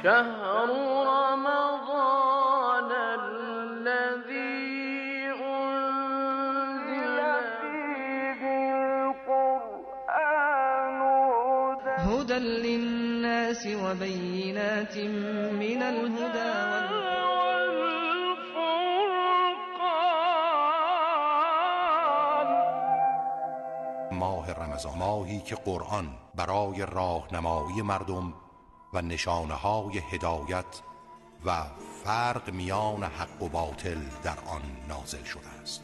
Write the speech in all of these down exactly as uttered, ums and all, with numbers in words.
شهر رمضان الذي أنزل فيه القرآن هدى للناس وبينات من الهدى والفرقان. ماه رمضان، ماهی که قرآن برای راهنمایی مردم و نشانه‌های هدایت و فرق میان حق و باطل در آن نازل شده است.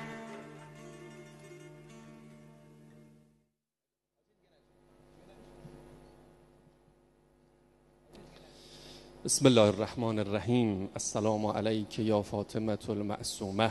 بسم الله الرحمن الرحیم. السلام علیک یا فاطمة المعصومه.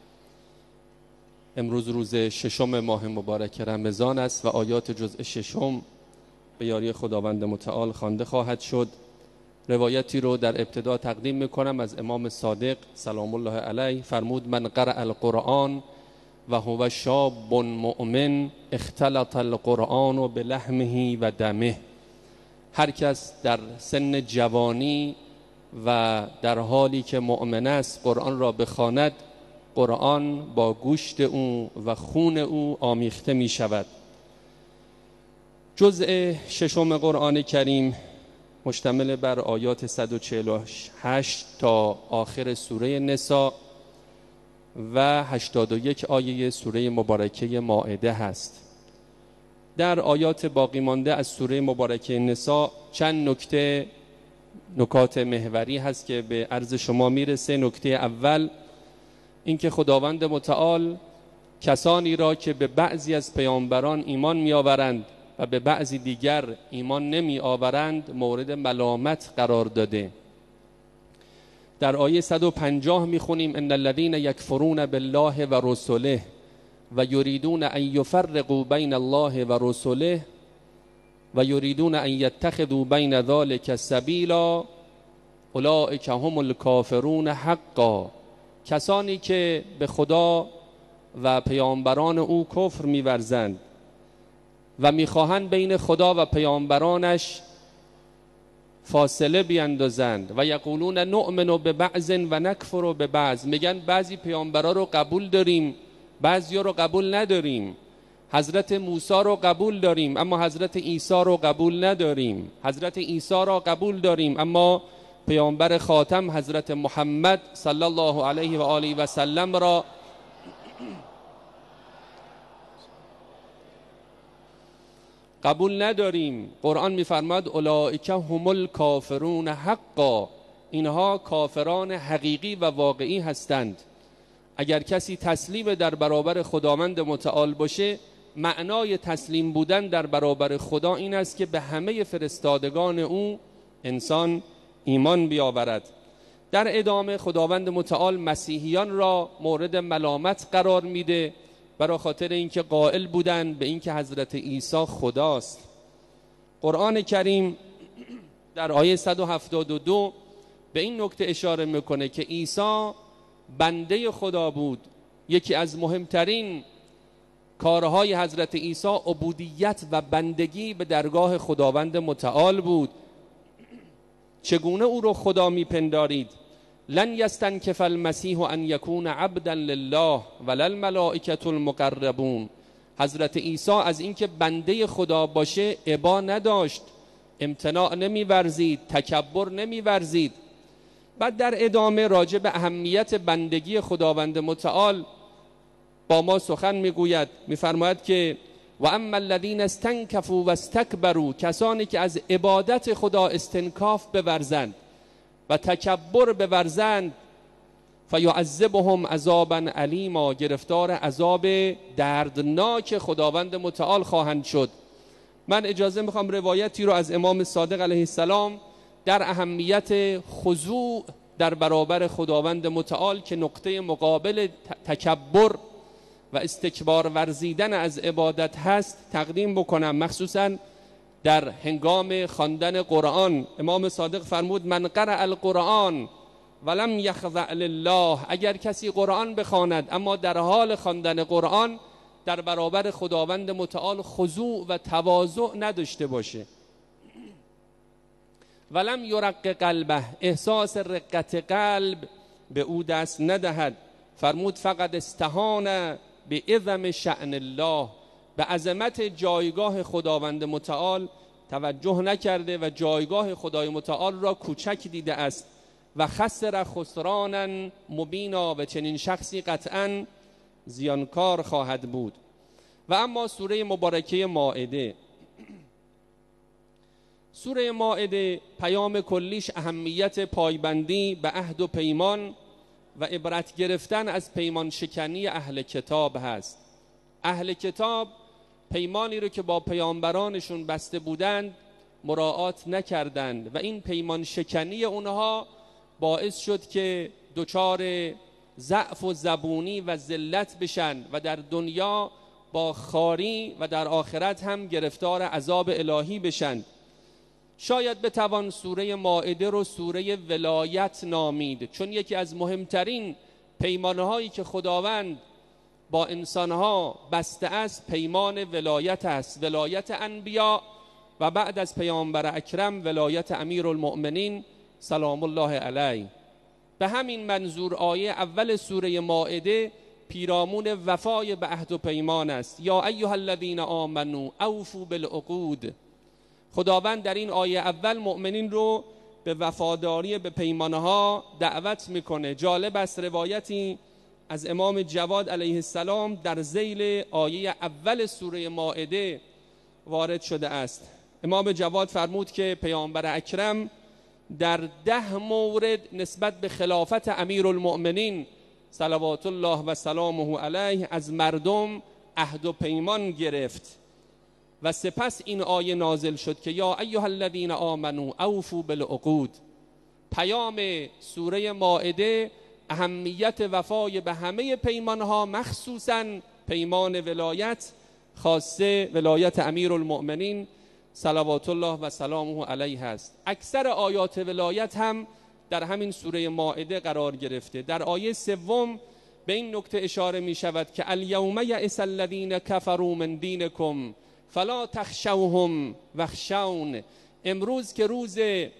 امروز روز ششم ماه مبارک رمضان است و آیات جزء ششم به یاری خداوند متعال خوانده خواهد شد. روایتی رو در ابتدا تقدیم میکنم از امام صادق سلام الله علیه. فرمود من قرأ القرآن و هو شاب مؤمن اختلط القرآن بلحمه و دمه. هر کس در سن جوانی و در حالی که مؤمن است قرآن را بخواند، قرآن با گوشت او و خون او آمیخته می شود. جزء ششم قرآن کریم مشتمل بر آیات صد و چهل و هشت تا آخر سوره نساء و هشتاد و یک آیه سوره مبارکه مائده هست. در آیات باقی مانده از سوره مبارکه نساء چند نکته نکات محوری هست که به عرض شما میرسه. نکته اول اینکه خداوند متعال کسانی را که به بعضی از پیامبران ایمان میآورند و به بعضی دیگر ایمان نمی آورند مورد ملامت قرار داده. در آیه صد و پنجاه میخونیم ان الذين یکفرون بالله و رسله و یریدون ان یفرقوا بین الله و رسله و یریدون ان یتخذوا بین ذلک سبیلا اولئک هم الکافرون حقا. کسانی که به خدا و پیامبران او کفر می‌ورزند و میخواهند بین خدا و پیامبرانش فاصله بیندازند و یقولون نؤمن ببعض و نکفر ببعض، میگن بعضی پیامبرا رو قبول داریم بعضی رو قبول نداریم. حضرت موسی رو قبول داریم اما حضرت عیسی رو قبول نداریم. حضرت عیسی را قبول داریم اما پیامبر خاتم حضرت محمد صلی الله علیه و آله و سلم را قبول نداریم. قرآن می‌فرماید اولئک هم الکافرون حقا، اینها کافران حقیقی و واقعی هستند. اگر کسی تسلیم در برابر خداوند متعال باشه، معنای تسلیم بودن در برابر خدا این است که به همه فرستادگان او انسان ایمان بیاورد. در ادامه خداوند متعال مسیحیان را مورد ملامت قرار میده برای خاطر اینکه قائل بودن به اینکه حضرت عیسی خداست. قرآن کریم در آیه صد و هفتاد و دو به این نکته اشاره میکنه که عیسی بنده خدا بود. یکی از مهمترین کارهای حضرت عیسی عبودیت و بندگی به درگاه خداوند متعال بود. چگونه او رو خدا میپندارید؟ لن یستنکف المسیح ان یکون عبدا لله ولا الملائکة المقربون. حضرت عیسی از اینکه بنده خدا باشه ابا نداشت، امتناع نمیورزید، تکبر نمیورزید. بعد در ادامه راجع به اهمیت بندگی خداوند متعال با ما سخن میگوید. میفرماید که و اما الذین استنکفوا و استکبروا، کسانی که از عبادت خدا استنکاف بورزند و تکبر بورزند فیعذبهم عذابا علیما، گرفتار عذاب دردناک خداوند متعال خواهند شد. من اجازه میخوام روایتی رو از امام صادق علیه السلام در اهمیت خضوع در برابر خداوند متعال که نقطه مقابل تکبر و استکبار ورزیدن از عبادت هست تقدیم بکنم. مخصوصا در هنگام خواندن قرآن امام صادق فرمود من قرأ القرآن ولم یخضع لله، اگر کسی قرآن بخواند اما در حال خواندن قرآن در برابر خداوند متعال خضوع و تواضع نداشته باشه. ولم یرق قلبه، احساس رقت قلب به او دست ندهد. فرمود فقط استهان به عظم شأن الله، به عظمت جایگاه خداوند متعال توجه نکرده و جایگاه خدای متعال را کوچک دیده است. و خسر خسرانا مبینا، و چنین شخصی قطعا زیانکار خواهد بود. و اما سوره مبارکه مائده، سوره مائده پیام کلیش اهمیت پایبندی به عهد و پیمان و عبرت گرفتن از پیمان شکنی اهل کتاب هست. اهل کتاب پیمانی رو که با پیامبرانشون بسته بودند مراعات نکردند و این پیمان شکنی اونها باعث شد که دچار ضعف و زبونی و ذلت بشن و در دنیا با خاری و در آخرت هم گرفتار عذاب الهی بشن. شاید بتوان سوره مائده رو سوره ولایت نامید، چون یکی از مهمترین پیمانهایی که خداوند با انسانها بسته است پیمان ولایت است، ولایت انبیا و بعد از پیامبر اکرم ولایت امیرالمؤمنین سلام الله علیه. به همین منظور آیه اول سوره مائده پیرامون وفای به عهد و پیمان است. یا ایها الذین آمنوا اوفوا بالعقود. خداوند در این آیه اول مؤمنین رو به وفاداری به پیمانها دعوت میکنه. جالب است روایتی از امام جواد علیه السلام در ذیل آیه اول سوره مائده وارد شده است. امام جواد فرمود که پیامبر اکرم در ده مورد نسبت به خلافت امیرالمؤمنین صلوات الله و سلامه علیه از مردم عهد و پیمان گرفت و سپس این آیه نازل شد که یا ایها الذین آمنوا اوفوا بالعقود. پیام سوره مائده اهمیت وفای به همه پیمانها، مخصوصاً پیمان ولایت، خاصه ولایت امیرالمؤمنین صلوات الله و سلامه علیه است. اکثر آیات ولایت هم در همین سوره مائده قرار گرفته. در آیه سوم به این نکته اشاره می شود که الیوم یئس الذین کفروا من دینکم فلا تخشوهم واخشون. امروز که روز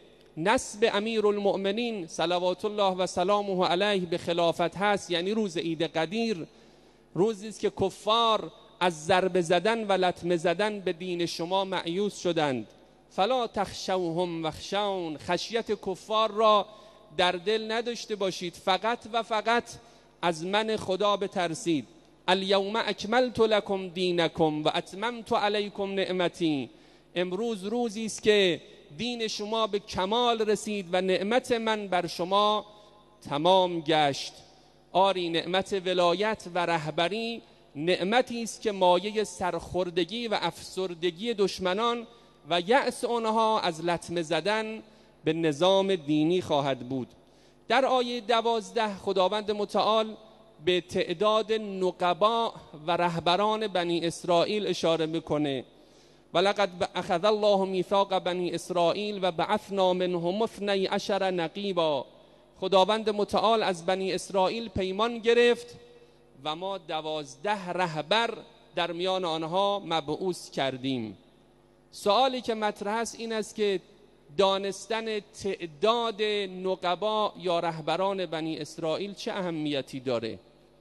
نسب امیرالمؤمنین صلوات الله و سلامه علیه به خلافت هست، یعنی روز عید قدیر، روزی است که کفار از ضربه زدن و لطمه زدن به دین شما مایوس شدند. فلا تخشوهم واخشون، خشیت کفار را در دل نداشته باشید، فقط و فقط از من خدا بترسید. الیوم اکملت لکم دینکم و اتممت علیکم نعمتی. امروز روزی است که دین شما به کمال رسید و نعمت من بر شما تمام گشت. آری نعمت ولایت و رهبری نعمتی است که مایه سرخوردگی و افسردگی دشمنان و یأس آنها از لطمه زدن به نظام دینی خواهد بود. در آیه دوازده خداوند متعال به تعداد نقبا و رهبران بنی اسرائیل اشاره میکنه. ولقد اخذ الله میثاق بنی اسرائیل و بعثنا منهم اثنی عشر نقیبا. خداوند متعال از بنی اسرائیل پیمان گرفت و ما دوازده رهبر در میان آنها مبعوث کردیم. سوالی که مطرح است این است که دانستن تعداد نقبا یا رهبران بنی اسرائیل چه اهمیتی داره؟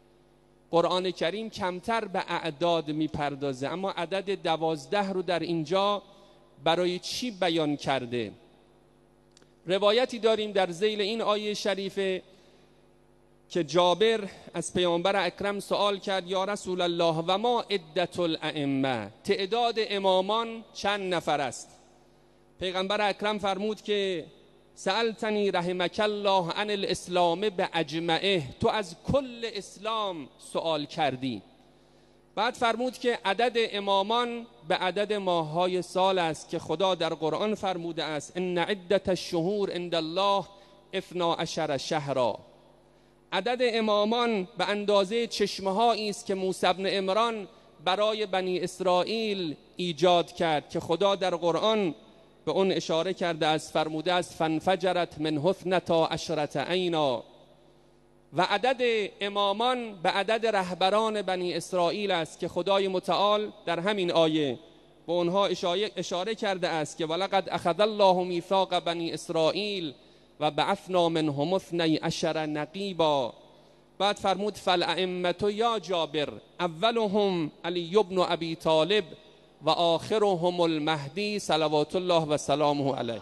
قرآن کریم کمتر به اعداد میپردازه، اما عدد دوازده رو در اینجا برای چی بیان کرده؟ روایتی داریم در ذیل این آیه شریفه که جابر از پیامبر اکرم سوال کرد یا رسول الله و ما عدت الائمه، تعداد امامان چند نفر است؟ پیغمبر اکرم فرمود که سألتنی رحمک الله عن الاسلام باجمعه، تو از کل اسلام سوال کردی. بعد فرمود که عدد امامان به عدد ماههای سال است که خدا در قرآن فرموده است ان عدت الشهور عند الله اثنا عشر شهرا. عدد امامان به اندازه چشمهایی است که موسی بن عمران برای بنی اسرائیل ایجاد کرد که خدا در قرآن به اون اشاره کرده است، فرموده است فانفجرت منه اثنتا عشرة عینا. و عدد امامان به عدد رهبران بنی اسرائیل است که خدای متعال در همین آیه به اونها اشاره کرده است که ولقد اخذ الله میثاق بنی اسرائیل و بعثنا منهم اثنی عشر نقیبا. بعد فرمود فالائمة یا جابر اولهم علی بن ابی طالب و آخرهم المهدی صلوات الله و سلامه علیه.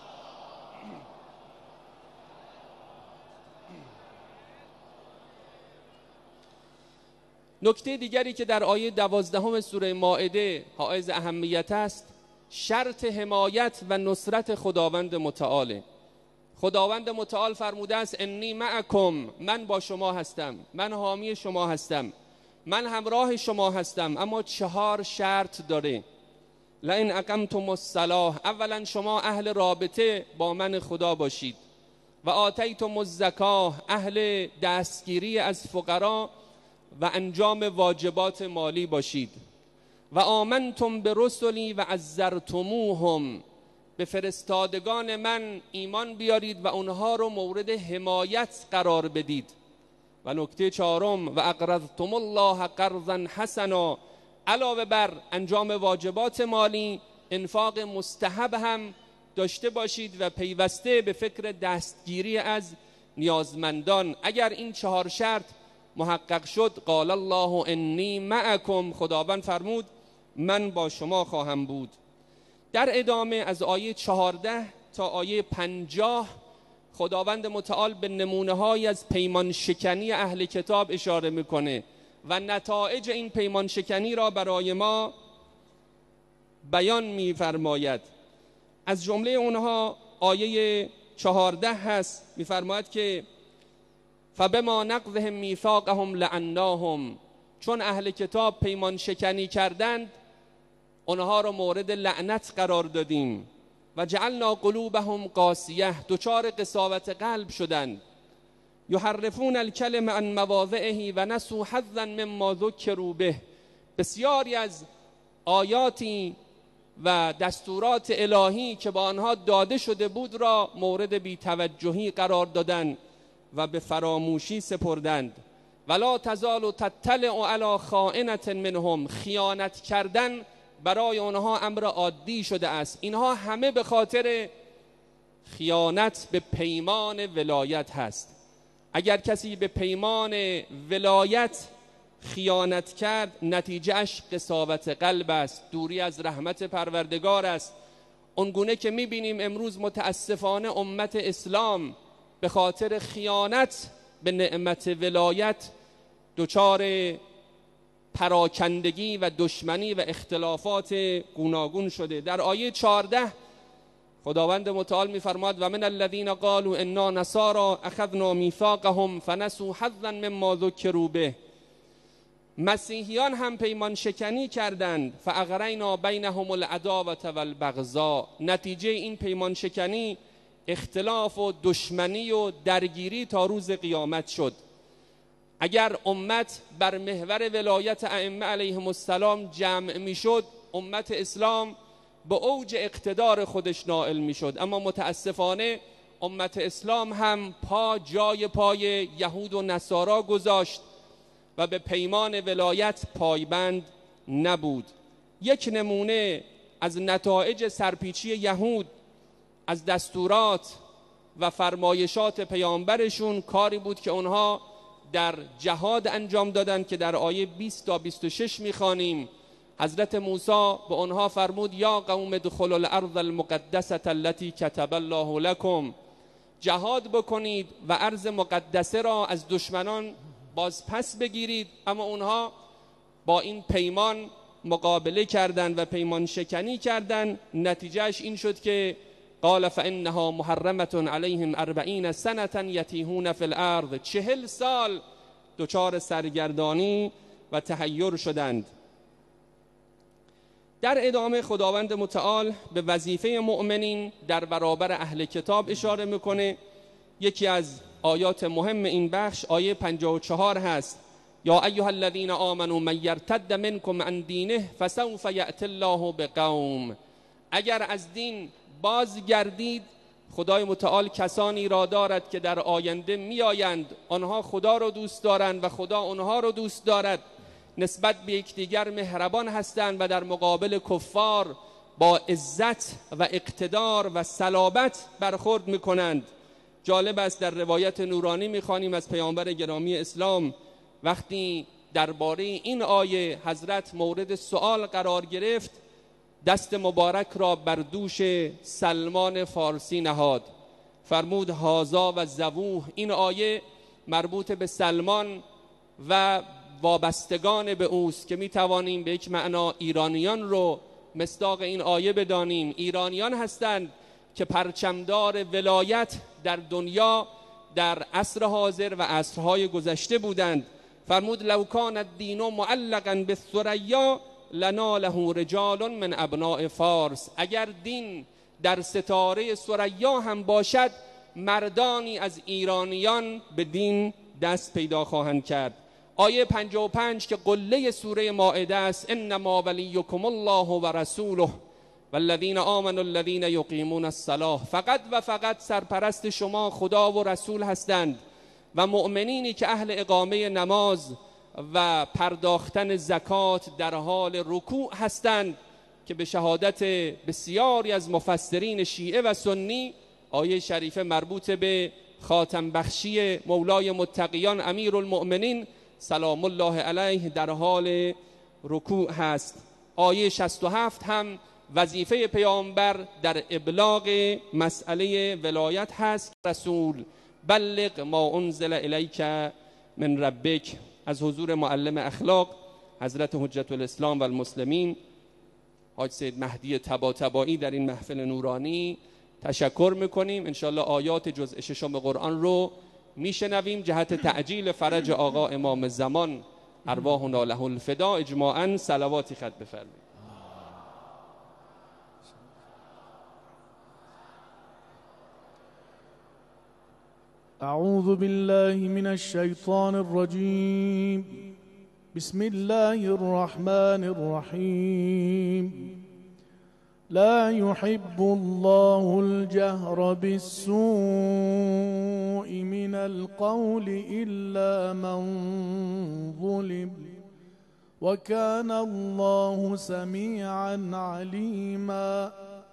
نکته دیگری که در آیه دوازدهم سوره مائده حائز اهمیت است شرط حمایت و نصرت خداوند متعاله. خداوند متعال فرموده است انی معکم، من با شما هستم، من حامی شما هستم، من همراه شما هستم، اما چهار شرط داره. لئن اقمتم الصلاة، اولا شما اهل رابطه با من خدا باشید، و آتیتم الزکاه، اهل دستگیری از فقرا و انجام واجبات مالی باشید، و آمنتم برسلی و عزرتموهم، به فرستادگان من ایمان بیارید و اونها رو مورد حمایت قرار بدید. و نکته چهارم و اقرضتم الله قرضا حسنا، علاوه بر انجام واجبات مالی انفاق مستحب هم داشته باشید و پیوسته به فکر دستگیری از نیازمندان. اگر این چهار شرط محقق شد قال الله انی معکم، خداوند فرمود من با شما خواهم بود. در ادامه از آیه چهارده تا آیه پنجاه خداوند متعال به نمونه های از پیمان شکنی اهل کتاب اشاره میکنه و نتایج این پیمان شکنی را برای ما بیان میفرماید. از جمله اونها آیه چهارده هست، میفرماید که فبما نقضهم میثاقهم لعناهم، چون اهل کتاب پیمان شکنی کردند اونها را مورد لعنت قرار دادیم. و جعلنا قلوبهم قاسیه، دچار قساوت قلب شدند. یحرفون الکلم عن مواضعه و نسوا حظا مما ذکروا به، بسیاری از آیاتی و دستورات الهی که با آنها داده شده بود را مورد بی‌توجهی قرار دادند و به فراموشی سپردند. ولا تزال تطلع علی خائنة منهم، خیانت کردن برای آنها امر عادی شده است. اینها همه به خاطر خیانت به پیمان ولایت هست. اگر کسی به پیمان ولایت خیانت کرد نتیجهش قساوت قلب است، دوری از رحمت پروردگار است. اونگونه که میبینیم امروز متاسفانه امت اسلام به خاطر خیانت به نعمت ولایت دچار پراکندگی و دشمنی و اختلافات گوناگون شده. در آیه چهارده خداوند متعال می‌فرماید و من الذين قالوا انا نصارى اخذنا میثاقهم فنسوا حظا مما ذکروا به، مسیحیان هم پیمان شکنی کردند فاغرینا بینهم العداوة والبغضاء، نتیجه این پیمان شکنی اختلاف و دشمنی و درگیری تا روز قیامت شد. اگر امت بر محور ولایت ائمه علیهم السلام جمع میشد امت اسلام به اوج اقتدار خودش نائل میشد، اما متاسفانه امت اسلام هم پا جای پای یهود و نصارا گذاشت و به پیمان ولایت پایبند نبود. یک نمونه از نتایج سرپیچی یهود از دستورات و فرمایشات پیامبرشون کاری بود که اونها در جهاد انجام دادند که در آیه بیست تا بیست و شش میخوانیم. حضرت موسی به آنها فرمود یا قوم ادخلوا الارض المقدسه التي كتب الله لكم، جهاد بکنید و ارض مقدسه را از دشمنان باز پس بگیرید. اما اونها با این پیمان مقابله کردند و پیمان شکنی کردند. نتیجهش این شد که قال فانها محرمه علیهم اربعین سنه یتیهون فی الارض، چهل سال دچار سرگردانی و تحیر شدند. در ادامه خداوند متعال به وظیفه مؤمنین در برابر اهل کتاب اشاره میکنه. یکی از آیات مهم این بخش آیه پنجاه و چهار هست یا ایها الذین آمنوا من یرتد منکم عن دینه فسوف یأتی الله بقوم، اگر از دین بازگردید خدای متعال کسانی را دارد که در آینده میآیند آنها خدا را دوست دارند و خدا آنها را دوست دارد، نسبت به یکدیگر مهربان هستند و در مقابل کفار با عزت و اقتدار و صلابت برخورد میکنند. جالب است در روایت نورانی میخوانیم از پیامبر گرامی اسلام وقتی درباره این آیه حضرت مورد سؤال قرار گرفت، دست مبارک را بر دوش سلمان فارسی نهاد، فرمود هازا و زبوه. این آیه مربوط به سلمان و وابستگان به اوست که می توانیم به یک معنا ایرانیان رو مصداق این آیه بدانیم. ایرانیان هستند که پرچمدار ولایت در دنیا در عصر حاضر و عصرهای گذشته بودند. فرمود لو کان الدین معلقا بالثریا لناله رجال من ابناء فارس. اگر دین در ستاره ثریا هم باشد، مردانی از ایرانیان به دین دست پیدا خواهند کرد. آیه پنجاه و پنج که قله سوره مائده است، انما ولیکم الله و رسوله والذین آمنوا الذین یقیمون الصلاة. فقط و فقط سرپرست شما خدا و رسول هستند و مؤمنینی که اهل اقامه نماز و پرداختن زکات در حال رکوع هستند، که به شهادت بسیاری از مفسرین شیعه و سنی آیه شریفه مربوط به خاتم بخشی مولای متقیان امیر المؤمنین سلام الله علیه در حال رکوع هست. آیه شصت و هفت هم وظیفه پیامبر در ابلاغ مسئله ولایت هست. رسول بلغ ما انزل الیک من ربک. از حضور معلم اخلاق حضرت حجت الاسلام و المسلمین حاج سید مهدی طباطبایی در این محفل نورانی تشکر میکنیم. انشاءالله آیات جزء ششم قرآن رو میشنویم. جهت تعجیل فرج آقا امام زمان ارواحنا له الفدا اجماعاً صلواتی خط بفرمایید. اعوذ بالله من الشیطان الرجیم. بسم الله الرحمن الرحیم. لا يحب الله الجهر بالسوء من القول إلا من ظلم وكان الله سميعا عليما.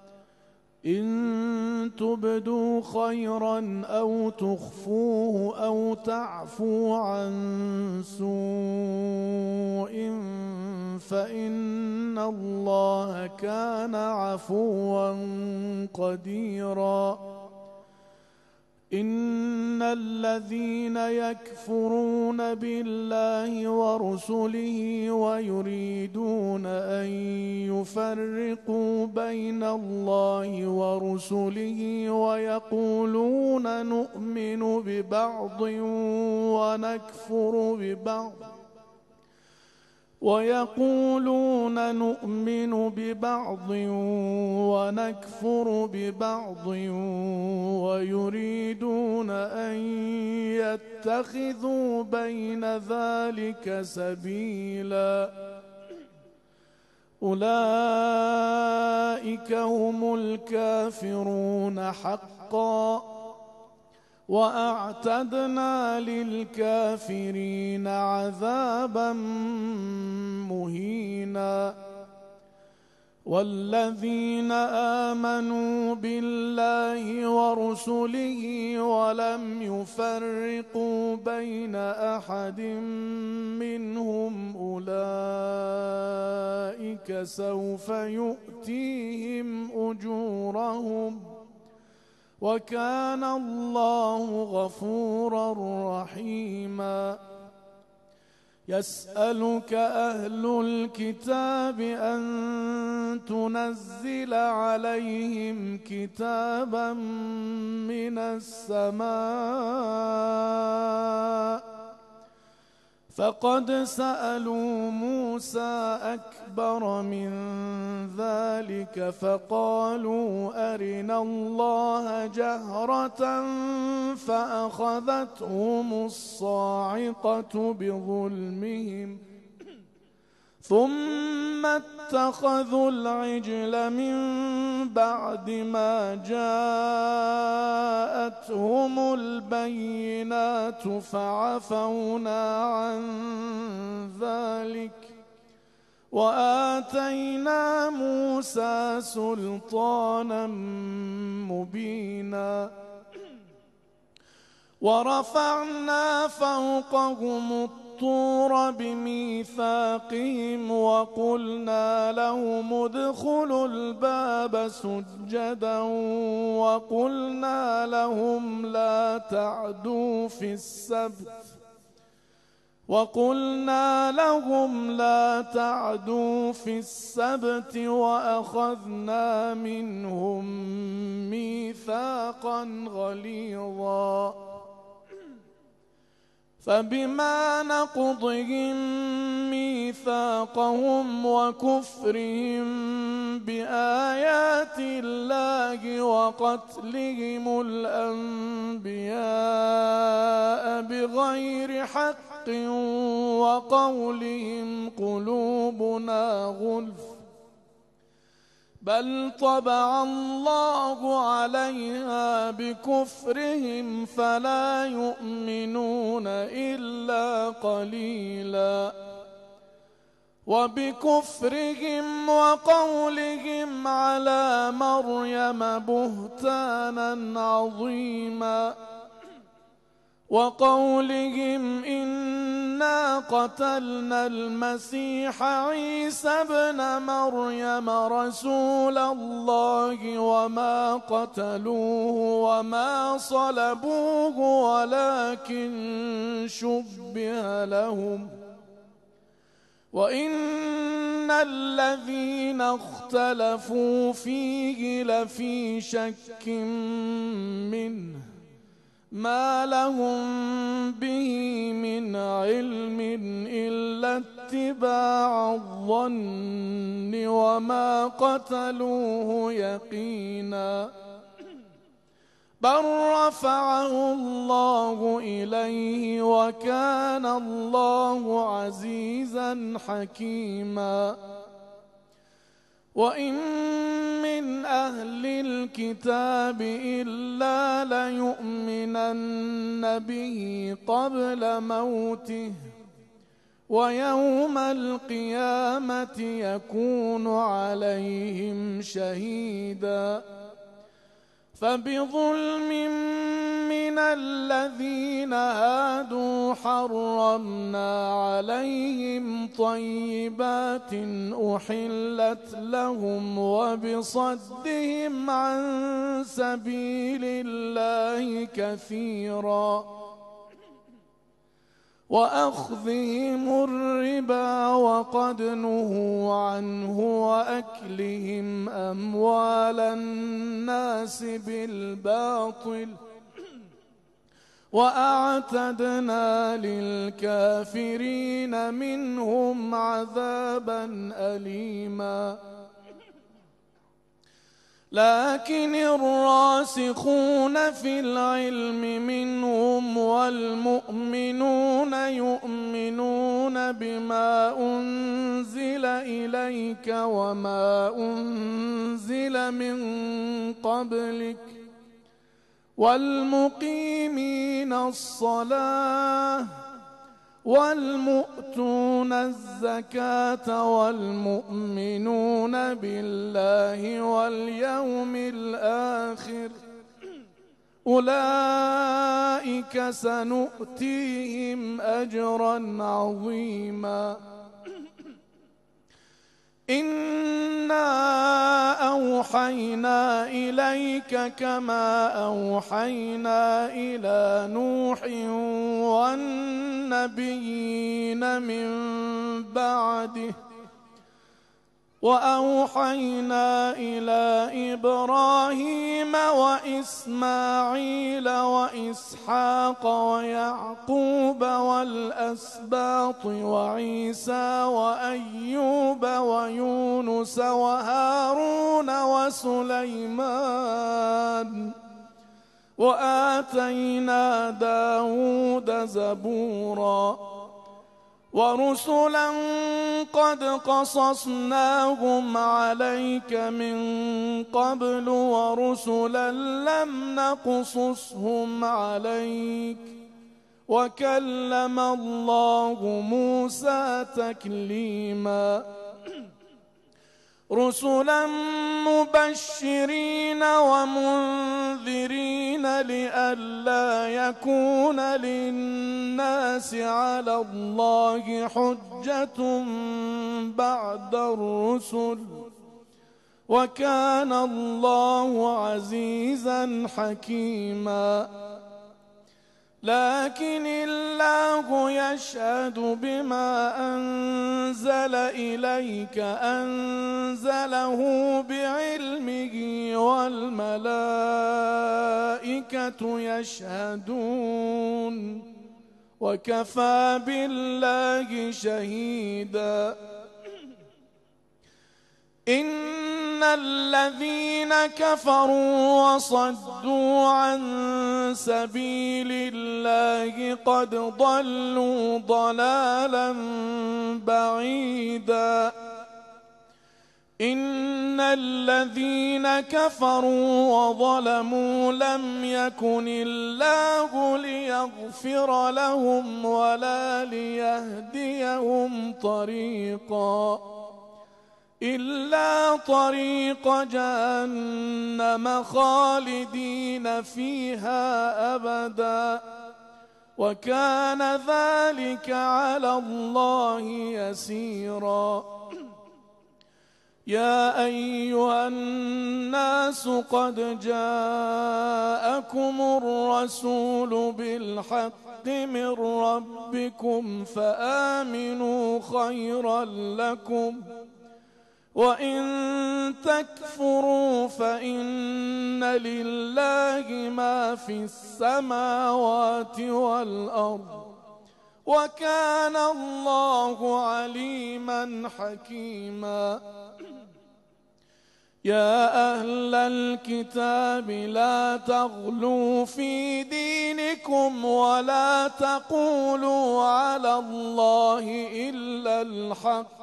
إن تبدوا خيرا أو تخفوه أو تعفو عن سوء فإن الله كان عفوا قديرا. إن الذين يكفرون بالله ورسله ويريدون أن يفرقوا بين الله ورسله ويقولون نؤمن ببعض ونكفر ببعض ويقولون نؤمن ببعض ونكفر ببعض ويريدون أن يتخذوا بين ذلك سبيلا. أولئك هم الكافرون حقا وأعتدنا للكافرين عذابا مهينا. والذين آمنوا بالله ورسله ولم يفرقوا بين أحد منهم أولئك سوف يؤتيهم أجورهم وكان الله غفورا رحيما. يسألك أهل الكتاب أن تنزل عليهم كتابا من السماء فقد سألوا موسى أكبر من ذلك فقالوا أرنا الله جهرة فأخذتهم الصاعقة بظلمهم ثم اتخذوا العجل من بعد ما جاءتهم البينات فعفونا عن ذلك وآتينا موسى سلطانا مبينا ورفعنا فوقهم الطور بميثاقهم وقلنا لهم ادخلوا الباب سجدا وقلنا لهم لا تعدوا في السبت وقلنا لهم لا تعدوا في السبت وأخذنا منهم ميثاقا غليظا فبما نقضهم ميثاقهم وكفرهم بآيات الله وقتلهم الأنبياء بغير حق وقولهم قلوبنا غلف بل طبع الله عليها بكفرهم فلا يؤمنون إلا قليلا وبكفرهم وقولهم على مريم بهتانا عظيما وقولهم إنا قتلنا المسيح عيسى ابن مريم رسول الله وما قتلوه وما صلبوه ولكن شبه لهم وإن الذين اختلفوا فيه لفي شك منه ما لهم به من علم إلا اتباع الظن وما قتلوه يقينا بل رفعه الله إليه وكان الله عزيزا حكيما وإن من أهل الكتاب إلا ليؤمنن به قبل موته ويوم القيامة يكون عليهم شهيدا فبظلم من الذين هادوا حرمنا عليهم طيبات أحلت لهم وبصدهم عن سبيل الله كثيرا وأخذهم الربا وقد نهوا عنه وأكلهم أموال الناس بالباطل وأعتدنا للكافرين منهم عذابا أليما لكن الراسخون في العلم منهم والمؤمنون يؤمنون بما أنزل إليك وما أنزل من قبلك والمقيمين الصلاة والمؤتون الزكاة والمؤمنون بالله واليوم الآخر أولئك سنؤتيهم أجرا عظيما إنا أوحينا إليك كما أوحينا إلى نوح والنبيين من بعده وأوحينا إلى إبراهيم وإسماعيل وإسحاق ويعقوب والأسباط وعيسى وأيوب ويونس وهارون وسليمان وآتينا داود زبورا ورسلا قد قصصناهم عليك من قبل ورسلا لم نقصصهم عليك وكلم الله موسى تكليما رسلا مبشرين ومنذرين لئلا يكون للناس على الله حجة بعد الرسل وكان الله عزيزا حكيما. لكن الله يشهد بما أنزل إليك أنزله بعلمه والملائكة يشهدون وكفى بالله شهيدا. إن الذين كفروا وصدوا عن سبيل الله قد ضلوا ضلالا بعيدا. إن الذين كفروا وظلموا لم يكن الله ليغفر لهم ولا ليهديهم طريقا إلا طريق جهنم خالدين فيها أبدا وكان ذلك على الله يسيرا. يا أيها الناس قد جاءكم الرسول بالحق من ربكم فآمنوا خيرا لكم وإن تكفروا فإن لله ما في السماوات والأرض وكان الله عليما حكيما. يا أهل الكتاب لا تغلوا في دينكم ولا تقولوا على الله إلا الحق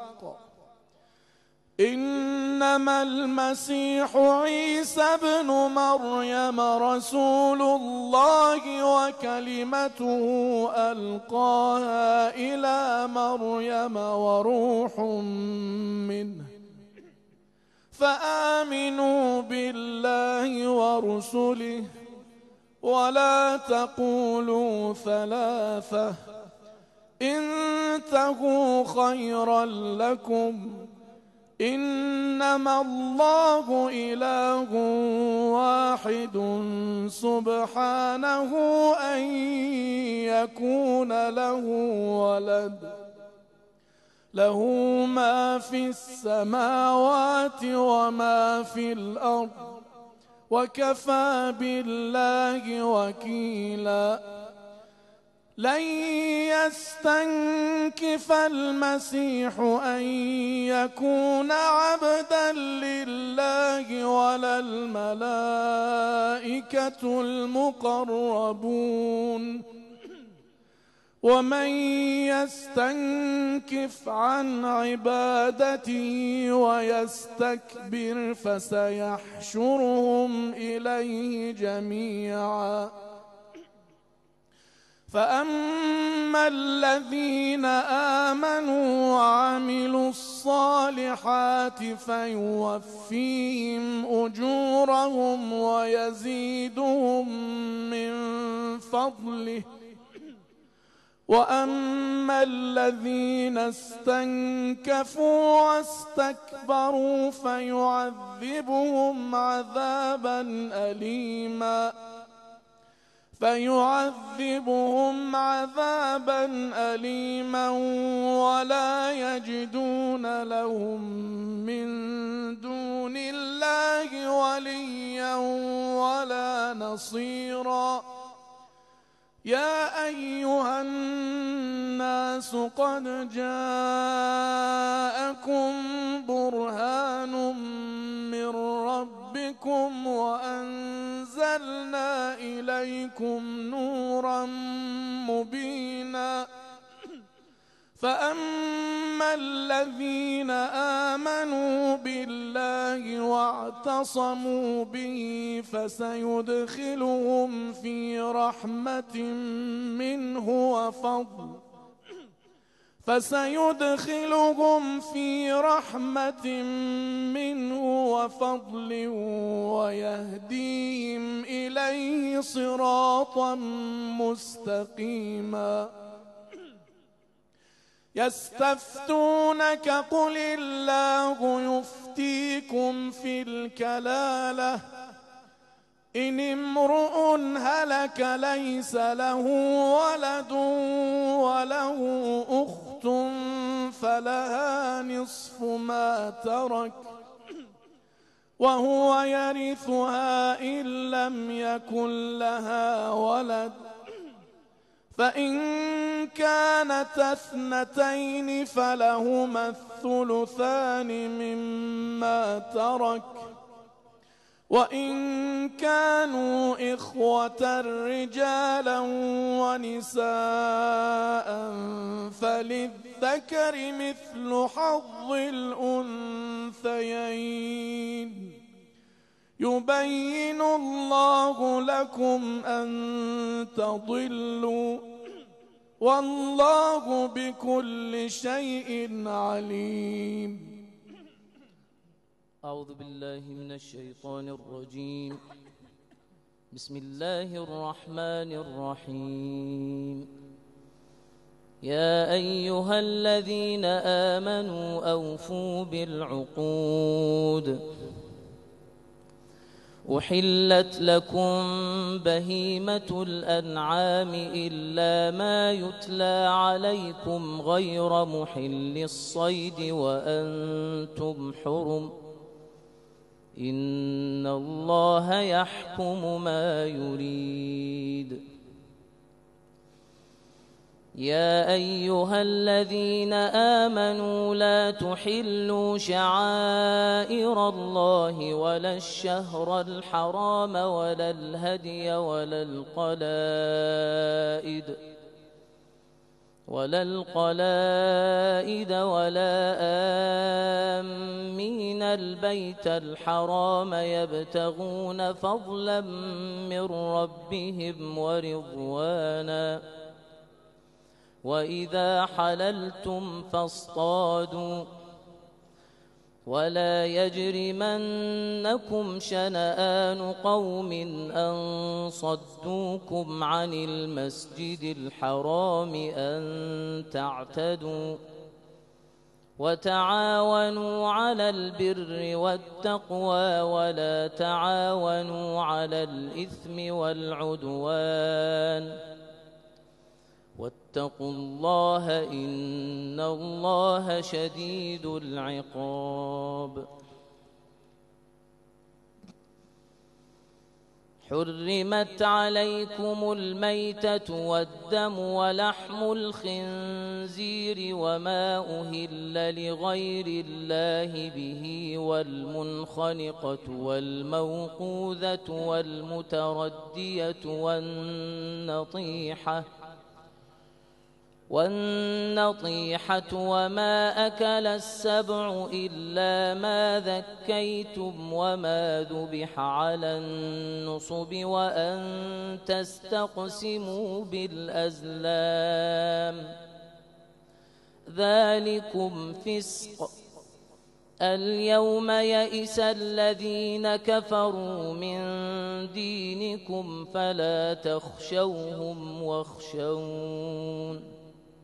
إنما المسيح عيسى ابن مريم رسول الله وكلمته ألقاها إلى مريم وروح منه فآمنوا بالله ورسله ولا تقولوا ثلاثة انتهوا خيرا لكم إنما الله إله واحد سبحانه أن يكون له ولد له ما في السماوات وما في الأرض وكفى بالله وكيلا. لن يستنكف المسيح أن يكون عبدا لله ولا الملائكة المقربون ومن يستنكف عن عبادته ويستكبر فسيحشرهم إليه جميعا. فأما الذين آمنوا وعملوا الصالحات فيوفيهم أجورهم ويزيدهم من فضله وأما الذين استنكفوا واستكبروا فيعذبهم عذابا أليما فيعذبهم عذابا أليما ولا يجدون لهم من دون الله وليا ولا نصيرا. يا أيها الناس قد جاءكم برهان من ربكم وأنزلنا إليكم نورا مبينا. فأما الذين آمنوا بالله واعتصموا به فسيدخلهم في رحمة منه وفضل فسيدخلهم في رحمة منه وفضل ويهديهم إليه صراطا مستقيما. يستفتونك قل الله يفتيكم في الكلالة إن امرؤ هلك ليس له ولد وله أخت فلها نصف ما ترك وهو يرثها إن لم يكن لها ولد فإن كانت اثنتين فلهما الثلثان مما ترك وإن كانوا إخوة رجالا ونساء فللذكر مثل حظ الأنثيين يبين الله لكم أن تضلوا والله بكل شيء عليم. أعوذ بالله من الشيطان الرجيم. بسم الله الرحمن الرحيم. يا أيها الذين آمنوا أوفوا بالعقود. أحلت لكم بهيمة الأنعام إلا ما يتلى عليكم غير محل الصيد وأنتم حرم إن الله يحكم ما يريد. يا أيها الذين آمنوا لا تحلوا شعائر الله ولا الشهر الحرام ولا الهدي ولا القلائد ولا القلائد ولا آمين البيت الحرام يبتغون فضلا من ربهم ورضوانا وإذا حللتم فاصطادوا ولا يجرمنكم شنآن قوم أن صدوكم عن المسجد الحرام أن تعتدوا وتعاونوا على البر والتقوى ولا تعاونوا على الإثم والعدوان واتقوا الله إن الله شديد العقاب. حرمت عليكم الميتة والدم ولحم الخنزير وما أهل لغير الله به والمنخنقة والموقوذة والمتردية والنطيحة والنطيحة وما أكل السبع إلا ما ذكيتم وما ذبح على النصب وأن تستقسموا بالأزلام ذلكم فسق. اليوم يئس الذين كفروا من دينكم فلا تخشوهم واخشون.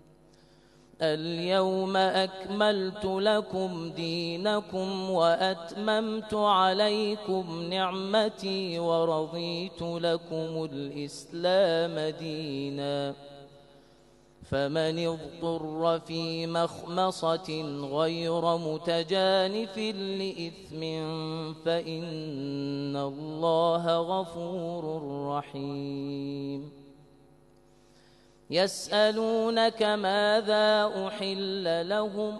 اليوم أكملت لكم دينكم وأتممت عليكم نعمتي ورضيت لكم الإسلام دينا. فمن اضطر في مخمصة غير متجانف لإثم فإن الله غفور رحيم. يسألونك ماذا أحل لهم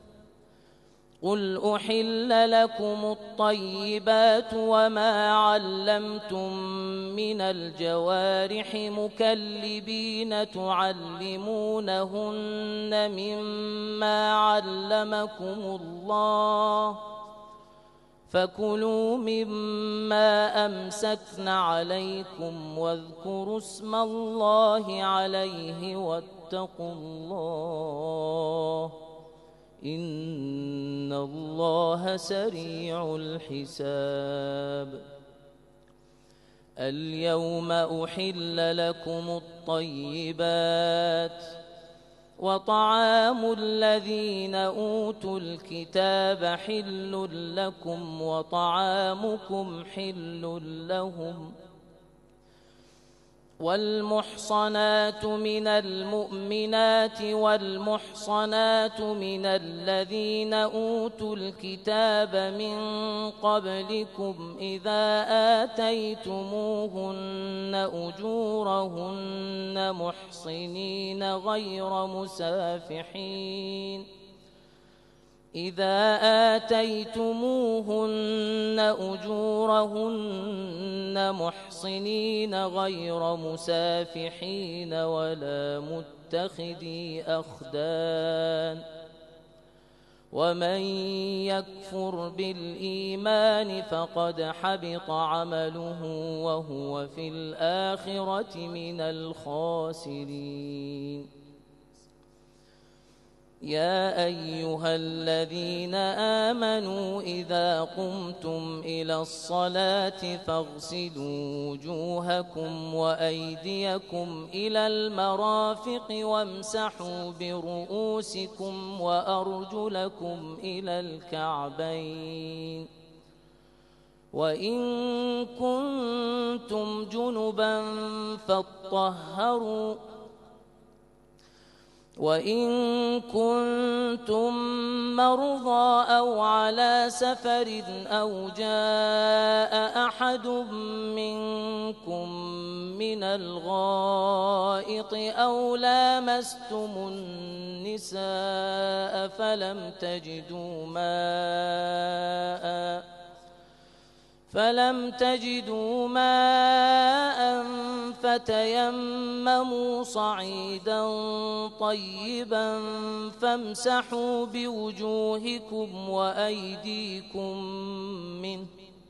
قل أحل لكم الطيبات وما علمتم من الجوارح مكلبين تعلمونهن مما علمكم الله فكلوا مما أمسكن عليكم واذكروا اسم الله عليه واتقوا الله إن الله سريع الحساب. اليوم أحل لكم الطيبات وطعام الذين أوتوا الكتاب حل لكم وطعامكم حل لهم والمحصنات من المؤمنات والمحصنات من الذين أوتوا الكتاب من قبلكم إذا آتيتموهن أجورهن محصنين غير مسافحين إذا آتيتموهن أجورهن محصنين غير مسافحين ولا متخذي أخدان ومن يكفر بالإيمان فقد حبط عمله وهو في الآخرة من الخاسرين. يا أيها الذين آمنوا إذا قمتم إلى الصلاة فاغسلوا وجوهكم وأيديكم إلى المرافق وامسحوا برؤوسكم وأرجلكم إلى الكعبين وإن كنتم جنبا فاطهروا وإن كنتم مرضى أو على سفر أو جاء أحد منكم من الغائط أو لامستم النساء فلم تجدوا ماء فلم تجدوا ماء فتيمموا صعيدا طيبا فامسحوا بوجوهكم وأيديكم منه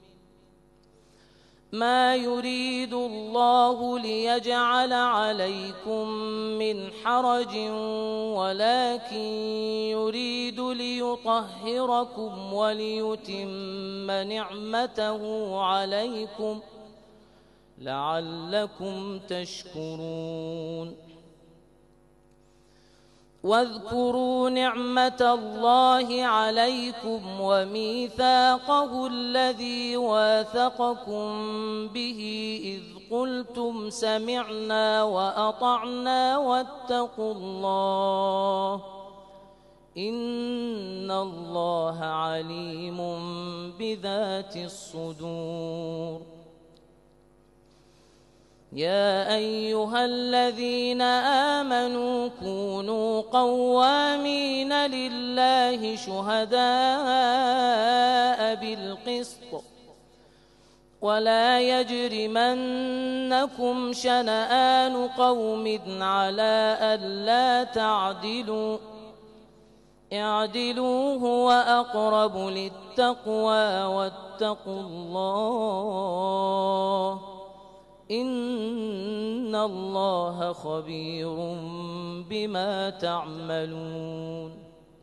ما يريد الله ليجعل عليكم من حرج ولكن يريد ليطهركم وليتم نعمته عليكم لعلكم تشكرون. واذكروا نعمة الله عليكم وميثاقه الذي واثقكم به إذ قلتم سمعنا وأطعنا واتقوا الله إن الله عليم بذات الصدور. يا أيها الذين آمنوا كونوا قوامين لله شهداء بالقسط ولا يجرمنكم شنآن قوم على ألا تعدلوا اعدلوا هو أقرب للتقوى واتقوا الله إن الله خبير بما تعملون.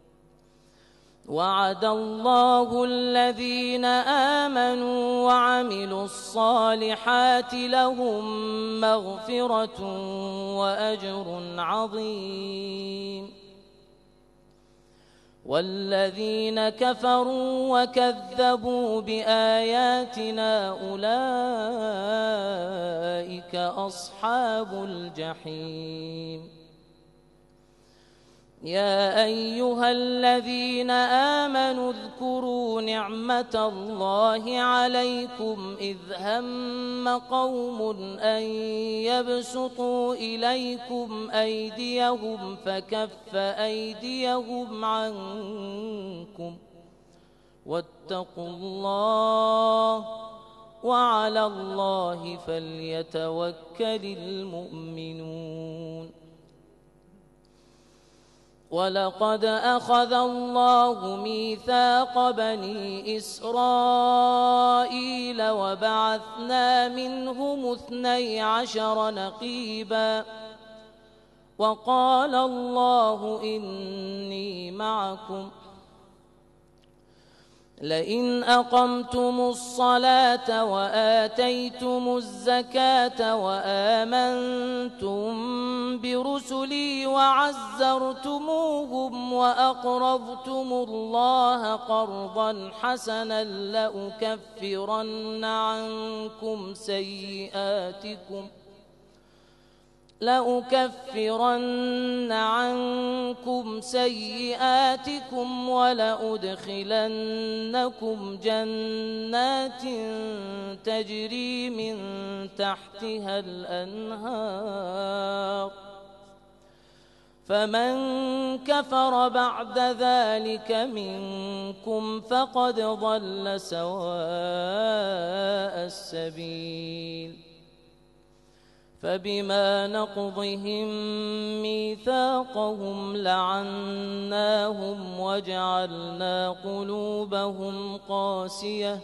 وعد الله الذين آمنوا وعملوا الصالحات لهم مغفرة وأجر عظيم. والذين كفروا وكذبوا بآياتنا أولئك أصحاب الجحيم. يا أيها الذين آمنوا اذكروا نعمة الله عليكم إذ هم قوم أن يبسطوا إليكم أيديهم فكف أيديهم عنكم واتقوا الله وعلى الله فليتوكل المؤمنون. ولقد أخذ الله ميثاق بني إسرائيل وبعثنا منهم اثني عشر نقيبا وقال الله إني معكم لئن أقمتم الصلاة وآتيتم الزكاة وآمنتم برسلي وعزرتموهم وأقرضتم الله قرضا حسنا لأكفرن عنكم سيئاتكم لأكفرن عنكم سيئاتكم ولأدخلنكم جنات تجري من تحتها الأنهار فمن كفر بعد ذلك منكم فقد ضل سواء السبيل فبما نقضهم ميثاقهم لعناهم وجعلنا قلوبهم قاسية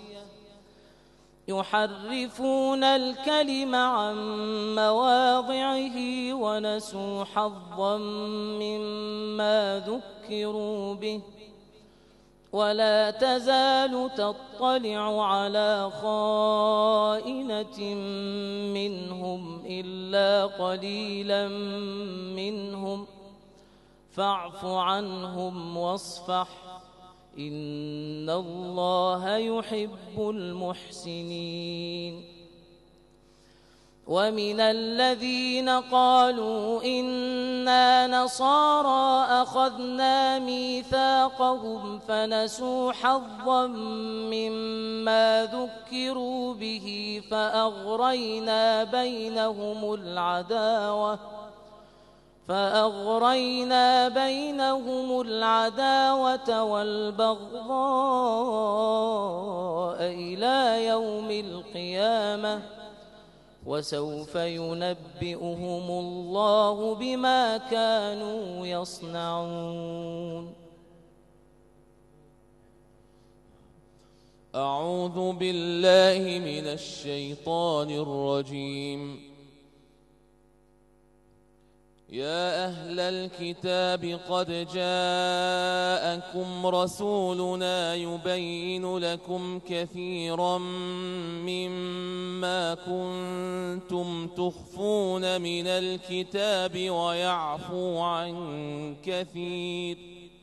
يحرفون الكلم عن مواضعه ونسوا حظا مما ذكروا به ولا تزال تطلع على خائنة منهم إلا قليلا منهم فاعف عنهم واصفح إن الله يحب المحسنين ومن الذين قالوا إنا نصارى أخذنا ميثاقهم فنسوا حظا مما ذكروا به فأغرينا بينهم العداوة فأغرينا بينهم العداوة والبغضاء إلى يوم القيامة وسوف ينبئهم الله بما كانوا يصنعون. أعوذ بالله من الشيطان الرجيم. يا أهل الكتاب قد جاءكم رسولنا يبين لكم كثيرا مما كنتم تخفون من الكتاب ويعفو عن كثير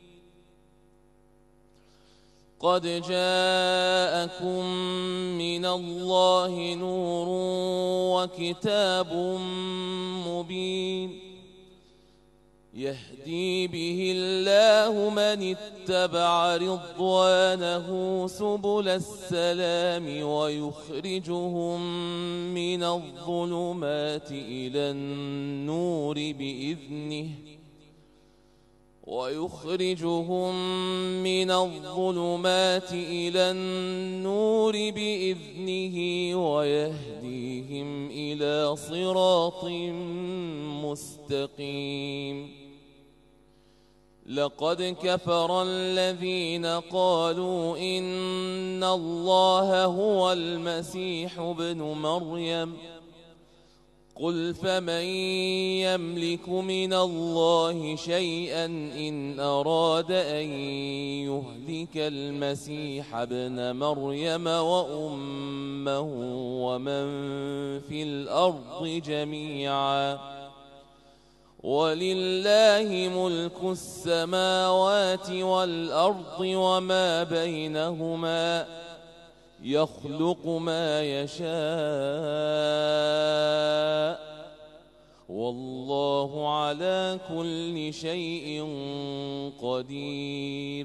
قد جاءكم من الله نور وكتاب مبين يهدي به الله من اتبع رضوانه سبل السلام ويخرجهم من الظلمات إلى النور بإذنه ويخرجهم من الظلمات إلى النور بإذنه ويهديهم إلى صراط مستقيم. لقد كفر الذين قالوا إن الله هو المسيح ابن مريم قل فمن يملك من الله شيئا إن أراد أن يهلك المسيح ابن مريم وأمه ومن في الأرض جميعا ولله ملك السماوات والأرض وما بينهما يخلق ما يشاء والله على كل شيء قدير.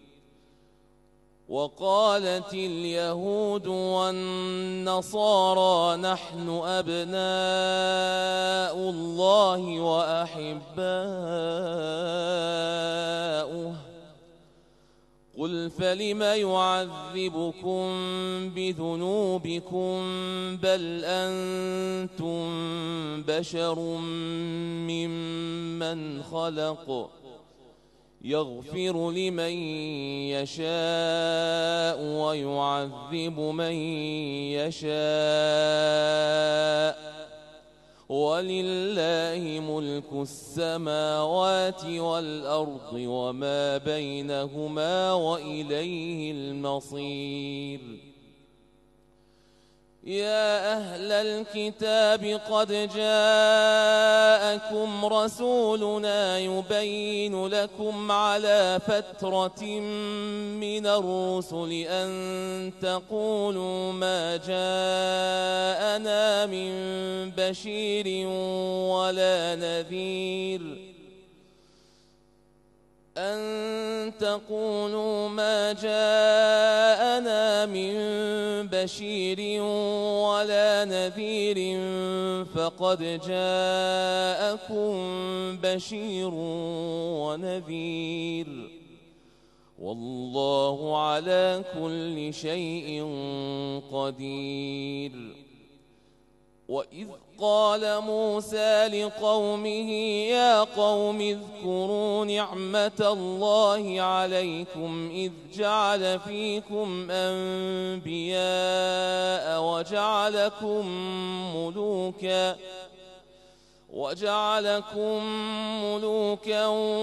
وقالت اليهود والنصارى نحن أبناء الله وأحباؤه قل فلم يعذبكم بذنوبكم بل أنتم بشر ممن خلق يغفر لمن يشاء ويعذب من يشاء ولله ملك السماوات والأرض وما بينهما وإليه المصير. يا أهل الكتاب قد جاءكم رسولنا يبين لكم على فترة من الرسل أن تقولوا ما جاءنا من بشير ولا نذير أن تقولوا ما جاءنا من بشير ولا نذير فقد جاءكم بشير ونذير والله على كل شيء قدير. وإذ قال موسى لقومه يا قوم اذكروا نعمة الله عليكم إذ جعل فيكم أنبياء وجعلكم ملوكا وجعلكم ملوكا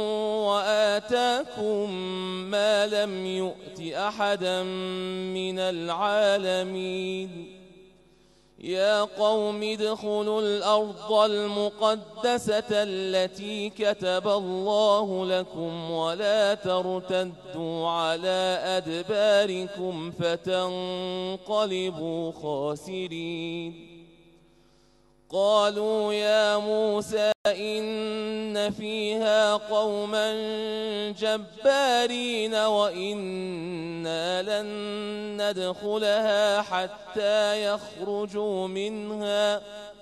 وآتاكم ما لم يؤت أحدا من العالمين. يا قوم ادخلوا الأرض المقدسة التي كتب الله لكم ولا ترتدوا على أدباركم فتنقلبوا خاسرين. قالوا يا موسى إن فيها قوما جبارين وإنا لن ندخلها حتى يخرجوا منها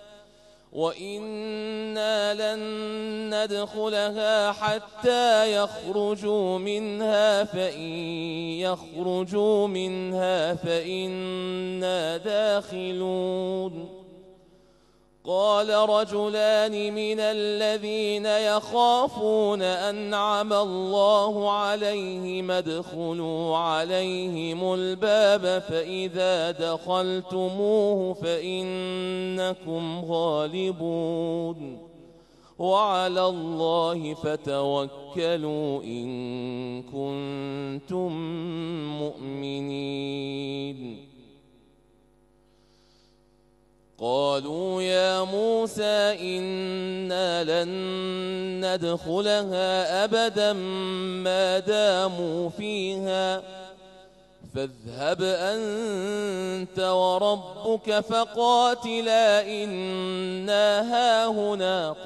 وإنا لن ندخلها حتى يخرجوا منها فإن يخرجوا منها فإنا داخلون. قال رجلان من الذين يخافون أنعم الله عليهم ادخلوا عليهم الباب فإذا دخلتموه فإنكم غالبون وعلى الله فتوكلوا إن كنتم مؤمنين. قالوا يا موسى إنا لن ندخلها أبدا ما داموا فيها فاذهب أنت وربك فقاتلا إنا هاهنا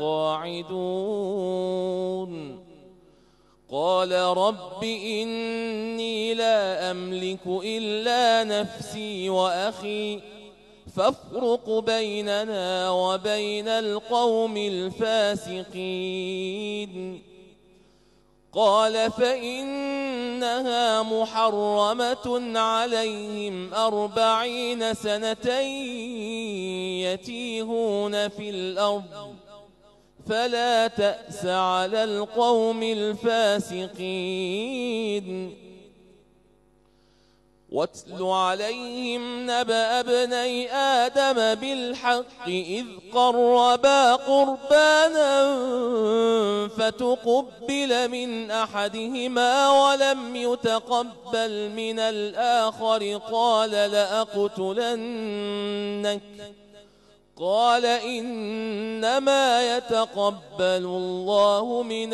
قاعدون. قال رب إني لا أملك إلا نفسي وأخي فافرق بيننا وبين القوم الفاسقين. قال فإنها محرمة عليهم أربعين سنة يتيهون في الأرض فلا تأس على القوم الفاسقين. واتل عليهم نبأ ابني آدم بالحق إذ قربا قربانا فتقبل من أحدهما ولم يتقبل من الآخر قال لأقتلنك قال إنما يتقبل الله من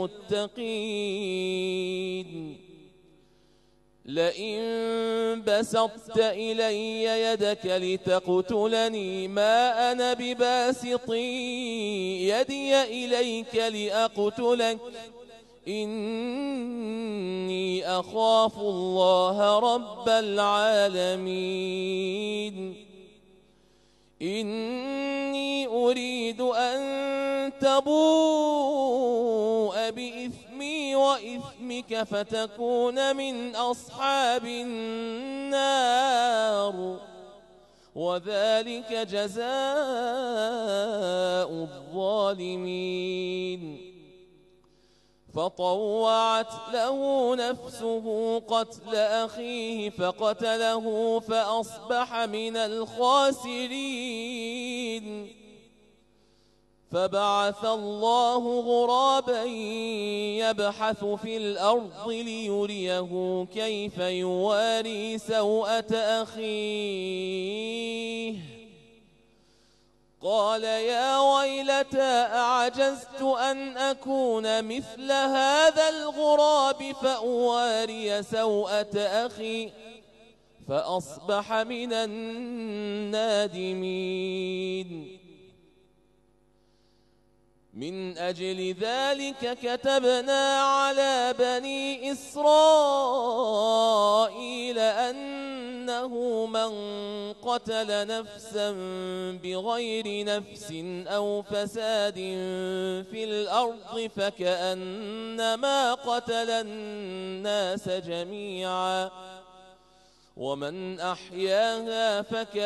المتقين. لئن بسطت إلي يدك لتقتلني ما أنا بباسط يدي إليك لأقتلك إني أخاف الله رب العالمين. إني أريد أن تبوء بإثمي وإثمك فتكون من أصحاب النار وذلك جزاء الظالمين. فطوعت له نفسه قتل أخيه فقتله فأصبح من الخاسرين. فبعث الله غرابا يبحث في الأرض ليريه كيف يواري سوءة أخيه. قال يا ويلتى أعجزت أن أكون مثل هذا الغراب فأواري سوءة أخي فأصبح من النادمين. من أجل ذلك كتبنا على بني إسرائيل أنه من قتل نفسا بغير نفس أو فساد في الأرض فكأنما قتل الناس جميعا ومن أحياها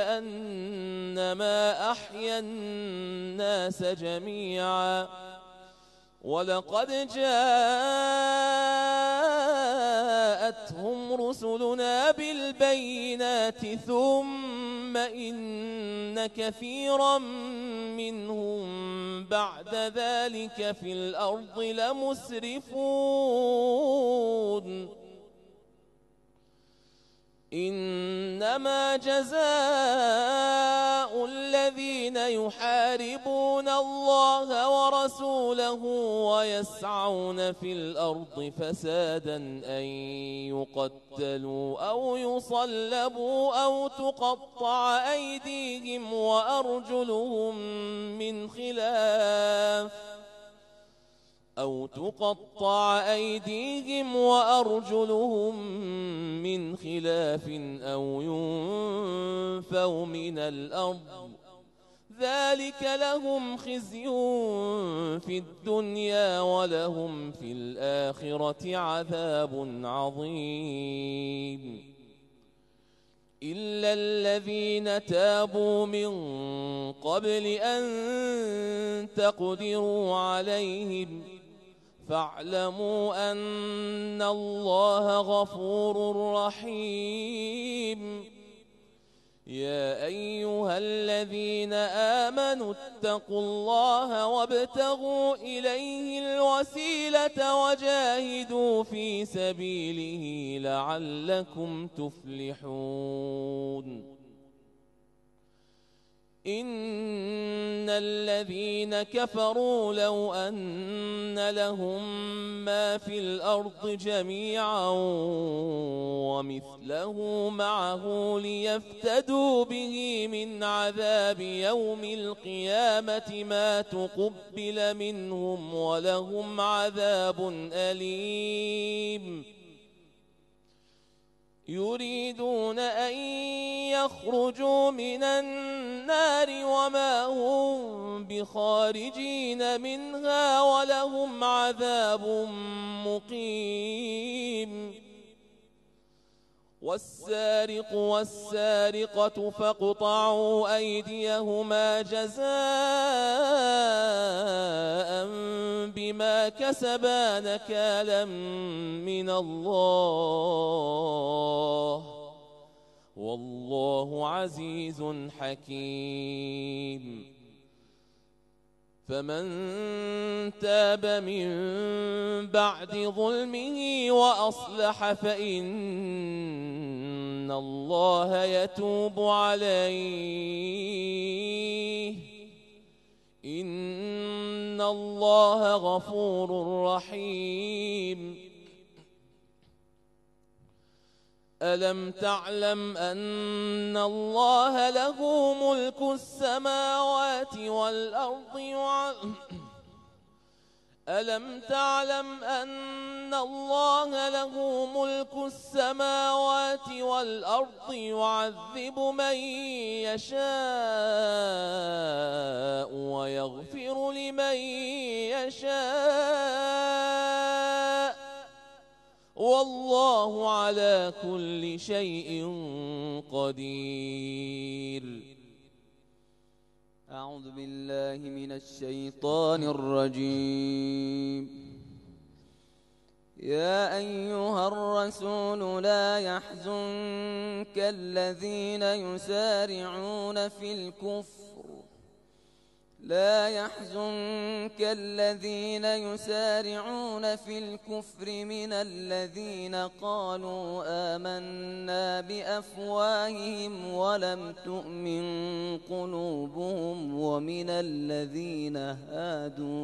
فكأنما أحيا الناس جميعا. ولقد جاءتهم رسلنا بالبينات ثم إن كثيرا منهم بعد ذلك في الأرض لمسرفون. إنما جزاء الذين يحاربون الله ورسوله ويسعون في الأرض فسادا أن يقتلوا أو يصلبوا أو تقطع أيديهم وأرجلهم من خلاف أو تقطع أيديهم وأرجلهم من خلاف أو ينفوا من الأرض ذلك لهم خزي في الدنيا ولهم في الآخرة عذاب عظيم. إلا الذين تابوا من قبل أن تقدروا عليهم فاعلموا أن الله غفور رحيم. يا أيها الذين آمنوا اتقوا الله وابتغوا إليه الوسيلة وجاهدوا في سبيله لعلكم تفلحون. إن الذين كفروا لو أن لهم ما في الأرض جميعا ومثله معه ليفتدوا به من عذاب يوم القيامة ما تقبل منهم ولهم عذاب أليم. يريدون أن يخرجوا من النار وما هم بخارجين منها ولهم عذاب مقيم. والسارق والسارقة فاقطعوا أيديهما جزاء بما كسبا نكالا من الله والله عزيز حكيم. فمن تاب من بعد ظلمه وأصلح فإن الله يتوب عليه إن الله غفور رحيم. ألم تعلم أن الله له ملك السماوات والأرض يعذب ألم تعلم أن الله له ملك السماوات والأرض يعذب من يشاء ويغفر لمن يشاء والله على كل شيء قدير. أعوذ بالله من الشيطان الرجيم. يا أيها الرسول لا يحزنك الذين يسارعون في الكفر لا يحزنك الذين يسارعون في الكفر من الذين قالوا آمنا بأفواههم ولم تؤمن قلوبهم ومن الذين هادوا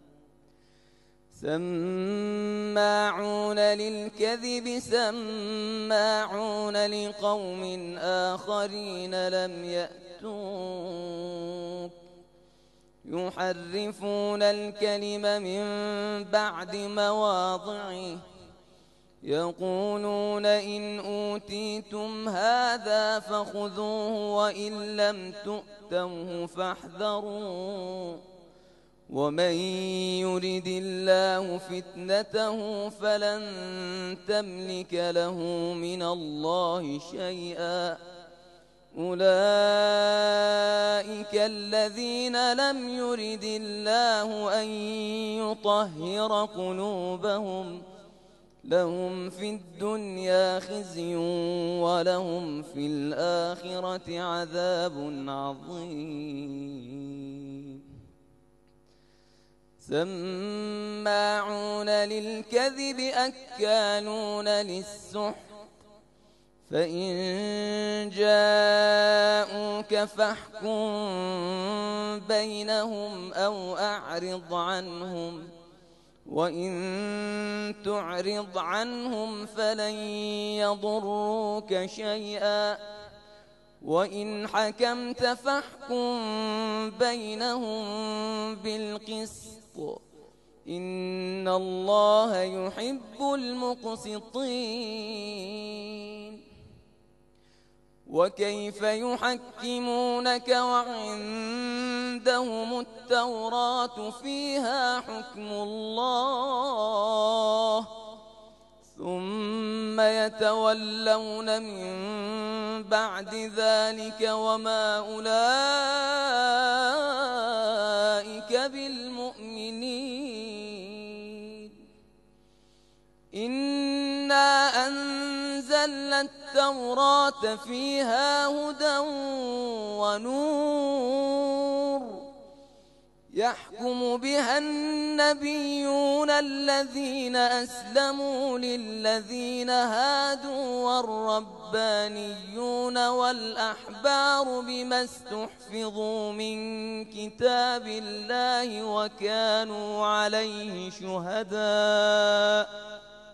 سماعون للكذب سماعون لقوم آخرين لم يأتوك يحرفون الكلم من بعد مواضعه يقولون إن أوتيتم هذا فخذوه وإن لم تؤتوه فاحذروا ومن يرد الله فتنته فلن تملك له من الله شيئا أولئك الذين لم يرد الله أن يطهر قلوبهم لهم في الدنيا خزي ولهم في الآخرة عذاب عظيم سماعون للكذب أكالون للسحت فإن جاءوك فاحكم بينهم أو أعرض عنهم وإن تعرض عنهم فلن يضروك شيئا وإن حكمت فاحكم بينهم بالقسط إن الله يحب المقسطين وكيف يحكمونك وعندهم التوراة فيها حكم الله ثم يتولون من بعد ذلك وما أولئك بالمؤمنين إنا أنزلنا التوراة فيها هدى ونور يحكم بها النبيون الذين أسلموا للذين هادوا والربانيون والأحبار بما استحفظوا من كتاب الله وكانوا عليه شهداء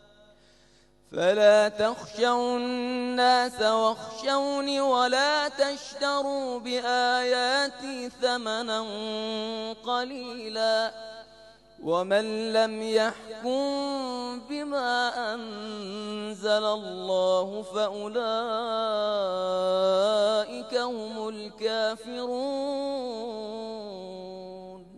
فلا تخشوا الناس واخشوني ولا تشتروا بآياتي ثمنا قليلا ومن لم يحكم بما أنزل الله فأولئك هم الكافرون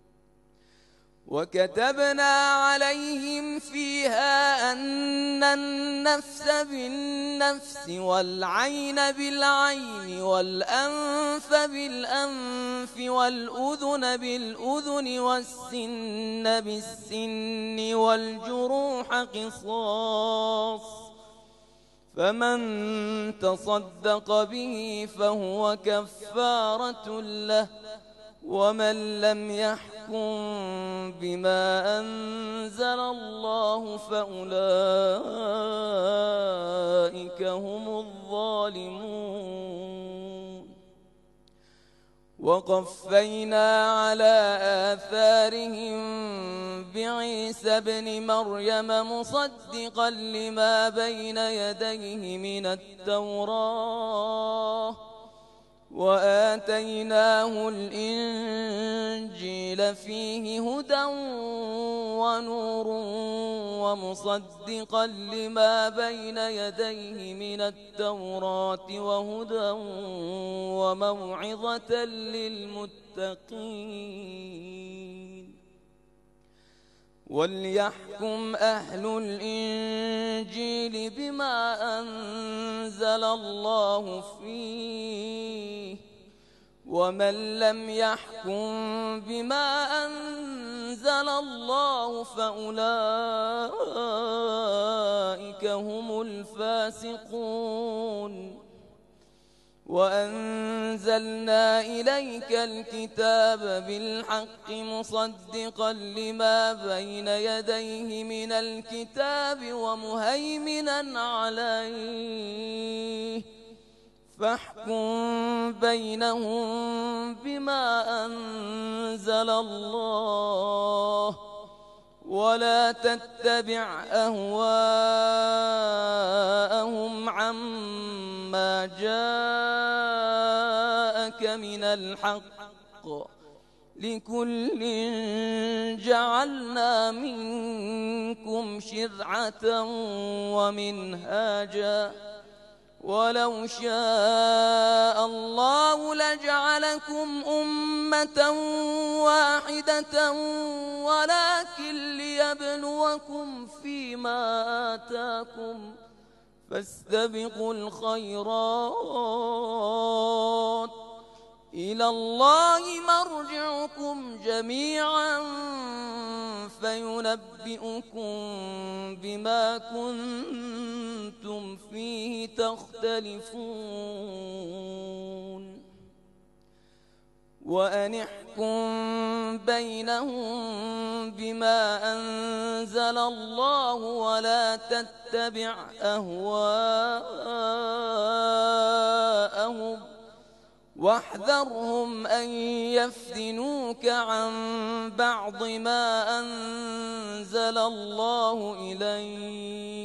وكتبنا عليهم فيها أن النفس بالنفس والعين بالعين والأنف بالأنف والأذن بالأذن والسن بالسن والجروح قصاص فمن تصدق به فهو كفارة له ومن لم يحكم بما أنزل الله فأولئك هم الظالمون وقفينا على آثارهم بعيسى ابن مريم مصدقا لما بين يديه من التوراة وآتيناه الإنجيل فيه هدى ونور ومصدقا لما بين يديه من التوراة وهدى وموعظة للمتقين وليحكم أهل الإنجيل بما أنزل الله فيه ومن لم يحكم بما أنزل أنزل الله فأولئك هم الفاسقون. وأنزلنا إليك الكتاب بالحق مصدقا لما بين يديه من الكتاب ومهيمنا عليه فاحكم بينهم بما أنزل الله ولا تتبع أهواءهم عما جاءك من الحق لكل جعلنا منكم شرعة ومنهاجا ولو شاء الله لجعلكم أمة واحدة ولكن ليبلوكم فيما آتاكم فاستبقوا الخيرات إلى الله مرجعكم جميعا فينبئكم بما كنتم فيه تختلفون. وأن احكم بينهم بما أنزل الله ولا تتبع أهواءهم واحذرهم أن يفتنوك عن بعض ما أنزل الله إليك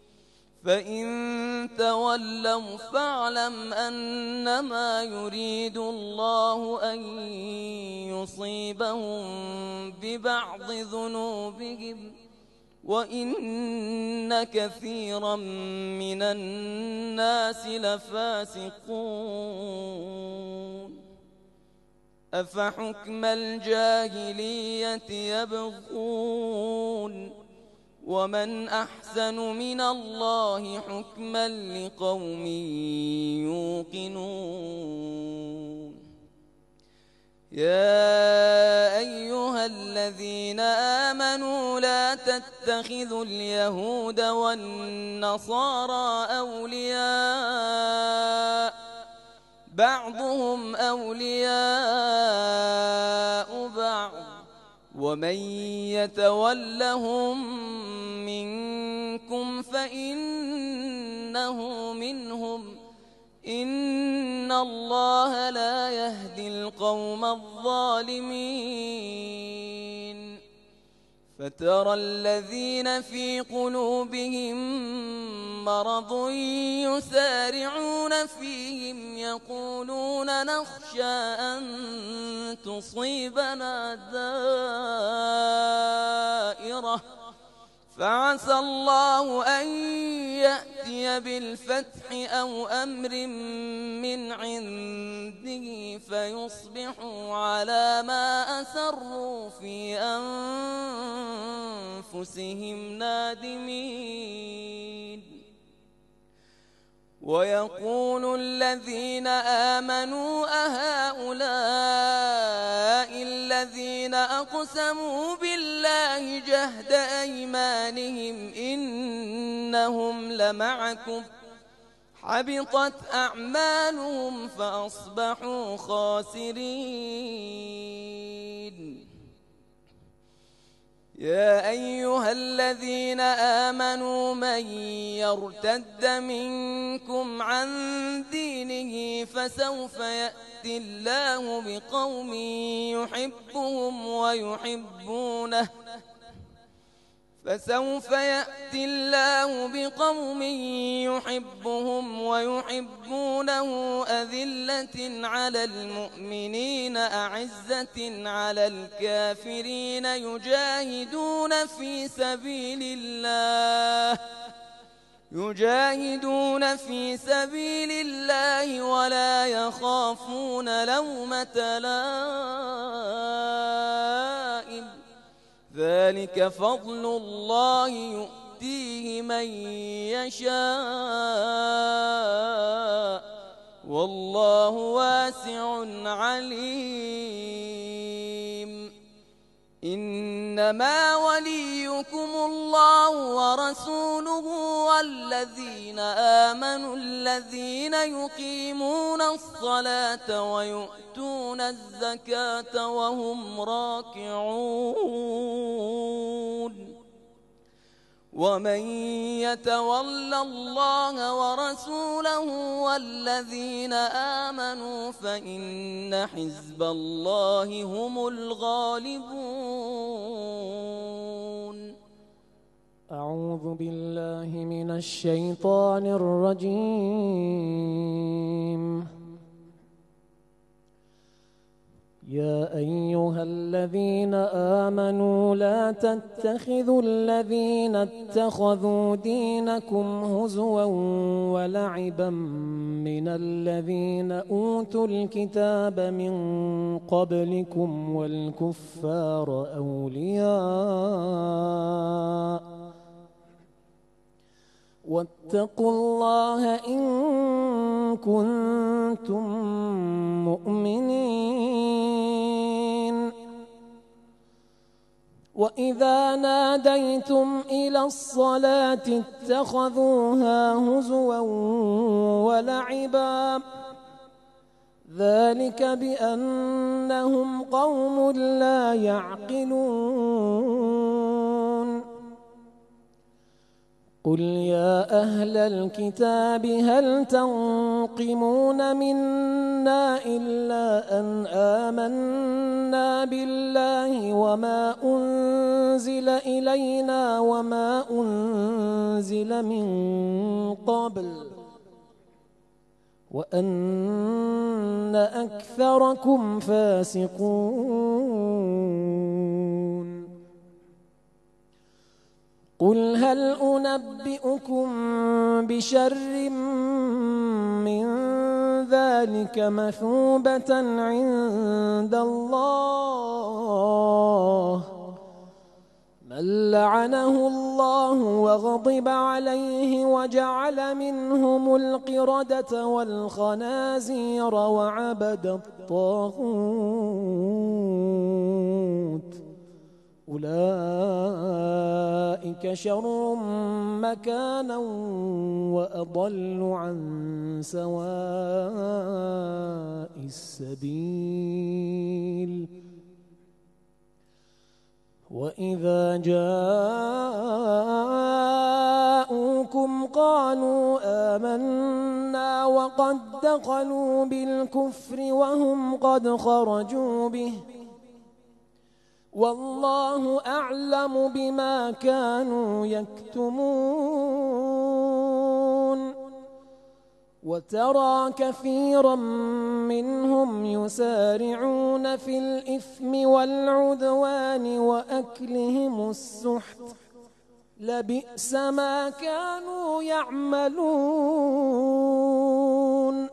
فإن تولوا فاعلم أنما يريد الله أن يصيبهم ببعض ذنوبهم وإن كثيرا من الناس لفاسقون. أفحكم الجاهلية يبغون ومن أحسن من الله حكما لقوم يوقنون. يا أيها الذين آمنوا لا تتخذوا اليهود والنصارى أولياء بعضهم أولياء بعض ومن يتولهم منكم فإنه منهم إن الله لا يهدي القوم الظالمين. فترى الذين في قلوبهم مرض يسارعون فيهم يقولون نخشى أن تصيبنا دائرة فعسى الله أن يأتي بالفتح أو أمر من عنده فيصبحوا على ما أسروا في أنفسهم نادمين. ويقول الذين آمنوا أهؤلاء الذين أقسموا بالله جهد أيمانهم إنهم لمعكم حبطت أعمالهم فأصبحوا خاسرين. يا أيها الذين آمنوا من يرتد منكم عن دينه فسوف يأتي الله بقوم يحبهم ويحبونه فسوف يأتي الله بقوم يحبهم ويحبونه أذلة على المؤمنين أعزة على الكافرين يجاهدون في سبيل الله يجاهدون في سبيل الله ولا يخافون لومة لائم ذلك فضل الله يؤتيه من يشاء والله واسع عليم. إنما وليكم الله ورسوله والذين آمنوا الذين يقيمون الصلاة ويؤتون الزكاة وهم راكعون ومن يتول الله ورسوله والذين آمنوا فإن حزب الله هم الغالبون. أعوذ بالله من الشيطان الرجيم. يا أيها الذين آمنوا لا تتخذوا الذين اتخذوا دينكم هزوا ولعبا من الذين أوتوا الكتاب من قبلكم والكفار أولياء واتقوا الله إن كنتم مؤمنين. وإذا ناديتم إلى الصلاة اتخذوها هزوا ولعبا ذلك بأنهم قوم لا يعقلون. قل يا أهل الكتاب هل تنقمون منا إلا أن آمنا بالله وما أنزل إلينا وما أنزل من قبل وأن أكثركم فاسقون. قل هل أنبئكم بشر من ذلك مثوبة عند الله من لعنه الله وغضب عليه وجعل منهم القردة والخنازير وعبد الطاغوت أولئك شر مكانا وأضل عن سواء السبيل. وإذا جاءوكم قالوا آمنا وقد دخلوا بالكفر وهم قد خرجوا به والله أعلم بما كانوا يكتمون. وترى كثيرا منهم يسارعون في الإثم والعدوان وأكلهم السحت لبئس ما كانوا يعملون.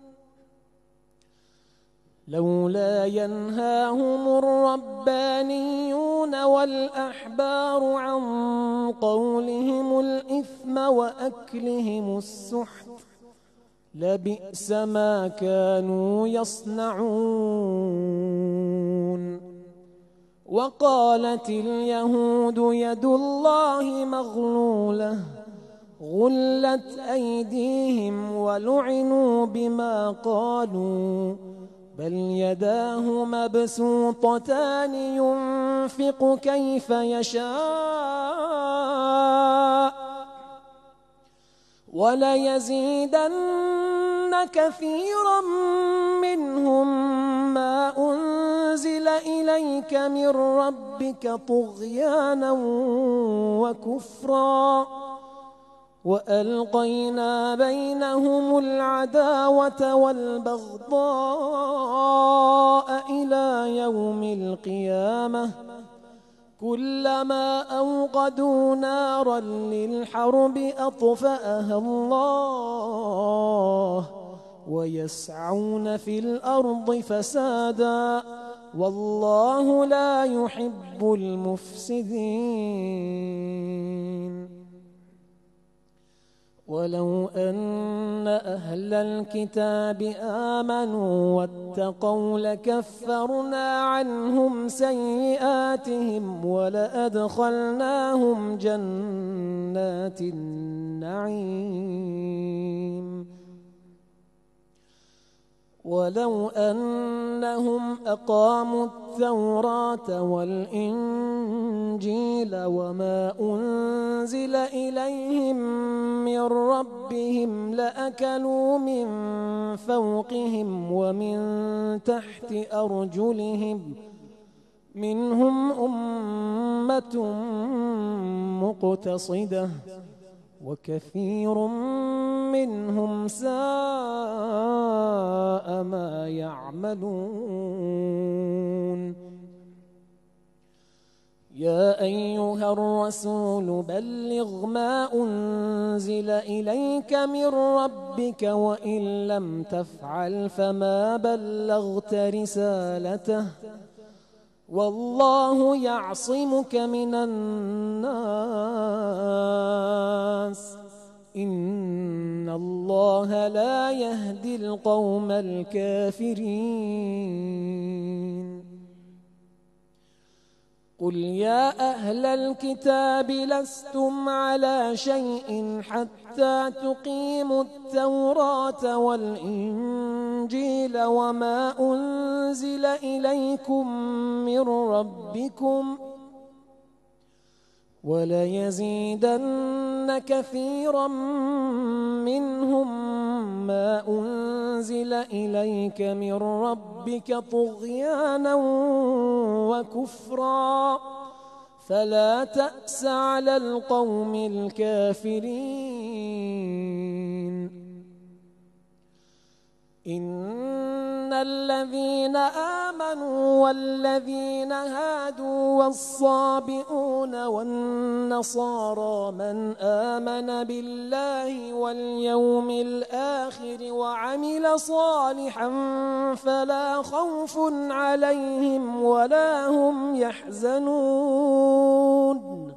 لولا ينهاهم الربانيون والأحبار عن قولهم الإثم وأكلهم السحت لبئس ما كانوا يصنعون. وقالت اليهود يد الله مغلولة غلت أيديهم ولعنوا بما قالوا بل يداه مبسوطتان ينفق كيف يشاء وليزيدن كثيرا منهم ما أنزل إليك من ربك طغيانا وكفرا وألقينا بينهم العداوة والبغضاء إلى يوم القيامة كلما أوقدوا نارا للحرب أطفأها الله ويسعون في الأرض فسادا والله لا يحب المفسدين. ولو أن أهل الكتاب آمنوا واتقوا لكفرنا عنهم سيئاتهم ولأدخلناهم جنات النعيم ولو أنهم أقاموا التوراة والإنجيل وما أنزل إليهم من ربهم لأكلوا من فوقهم ومن تحت أرجلهم منهم أمة مقتصدة وكثير منهم ساء ما يعملون يا أيها الرسول بلغ ما أنزل إليك من ربك وإن لم تفعل فما بلغت رسالته والله يعصمك من الناس إن الله لا يهدي القوم الكافرين قل يا أهل الكتاب لستم على شيء حتى تقيموا التوراة والإنجيل وما أنزل إليكم من ربكم وليزيدن كثيرا منهم ما أنزل إليك من ربك طغيانا وكفرا فلا تأس على القوم الكافرين إن الذين آمنوا والذين هادوا والصابئون والنصارى من آمن بالله واليوم الآخر وعمل صالحا فلا خوف عليهم ولا هم يحزنون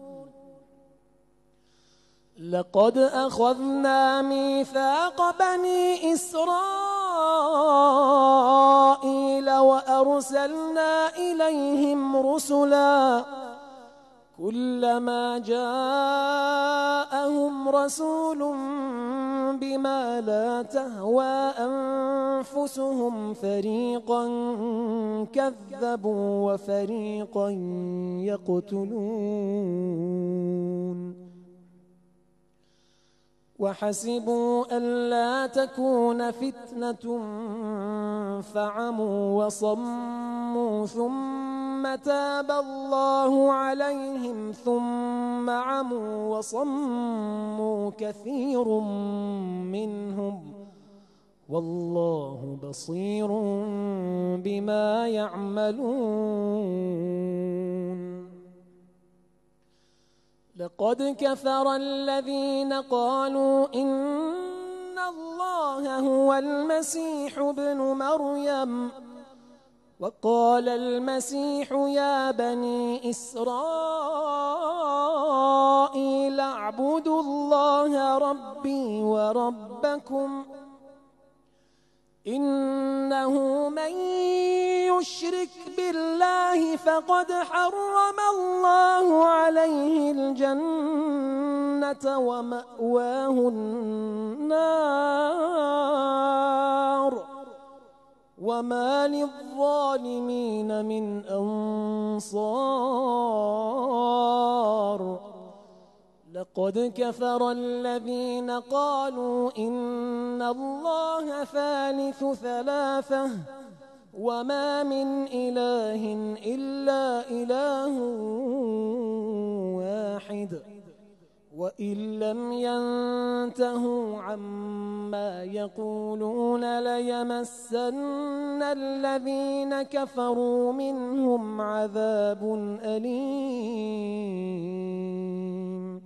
لقد أخذنا ميثاق بني إسرائيل وأرسلنا إليهم رسلا كلما جاءهم رسول بما لا تهوى أنفسهم فريقا كذبوا وفريقا يقتلون وحسبوا ألا تكون فتنة فعموا وصموا ثم تاب الله عليهم ثم عموا وصموا كثير منهم والله بصير بما يعملون لقد كفر الذين قالوا إن الله هو المسيح ابن مريم وقال المسيح يا بني إسرائيل اعبدوا الله ربي وربكم إنه من يشرك بالله فقد حرم الله عليه الجنة ومأواه النار وما للظالمين من أنصار لقد كفر الذين قالوا إن الله ثالث ثلاثة وما من إله إلا إله واحد وإن لم ينتهوا عما يقولون ليمسن الذين كفروا منهم عذاب أليم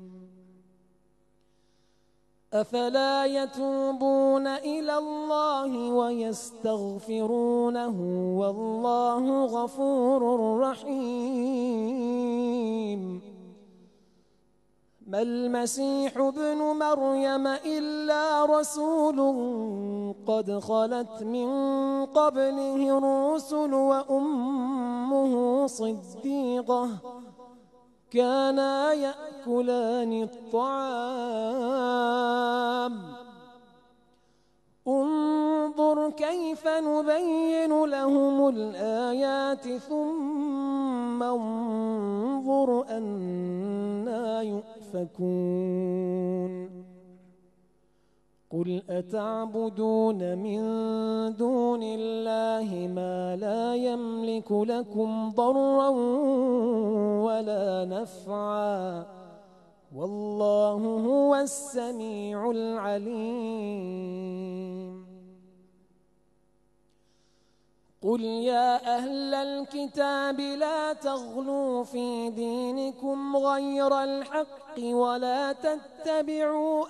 أفلا يتوبون إلى الله ويستغفرونه والله غفور رحيم ما المسيح ابن مريم إلا رسول قد خلت من قبله الرسل وأمه صديقة كانا يأكلان الطعام انظر كيف نبين لهم الآيات ثم انظر أنا يؤفكون قل أتعبدون من دون الله ما لا يملك لكم ضرا ولا نفعا والله هو السميع العليم قل يا أهل الكتاب لا تغلوا في دينكم غير الحق ولا تتبعوا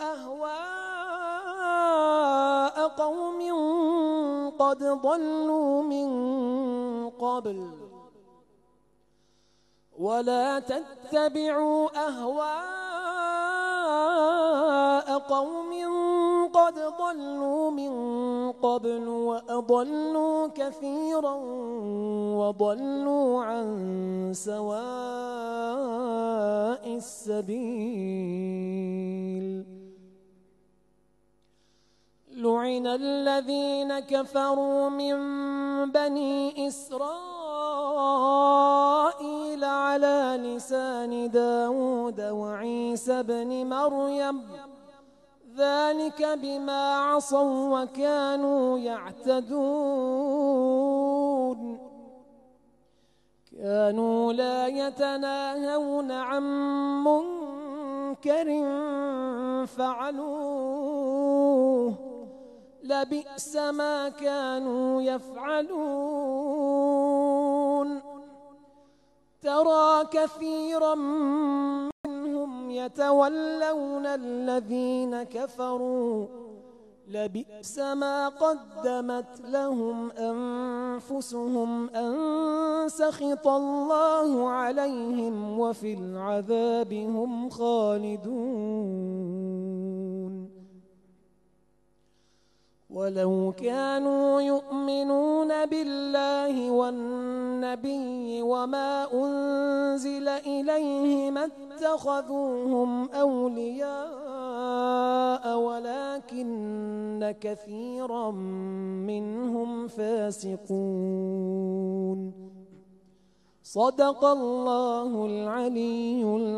أهواء قوم قد ضلوا من قبل ولا تتبعوا أهواء قوم قد ضلوا من قبل وأضلوا كثيرا وضلوا عن سواء السبيل لعن الذين كفروا من بني إسرائيل على لسان داود وعيسى بن مريم ذلك بما عصوا وكانوا يعتدون كانوا لا يتناهون عن منكر فعلوه لبئس ما كانوا يفعلون ترى كثيرا منهم يتولون الذين كفروا لبئس ما قدمت لهم أنفسهم أن سخط الله عليهم وفي العذاب هم خالدون ولو كانوا يؤمنون بالله والنبي وما أنزل إليه ما اتخذوهم أولياء ولكن كثيرا منهم فاسقون صدق الله العلي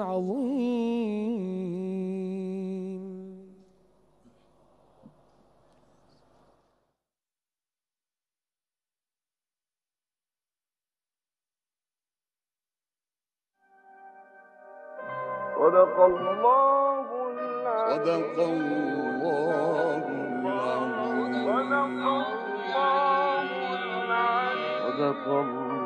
العظيم. صدق الله العظيم. صدق الله العظيم. صدق الله العظيم. صدق الله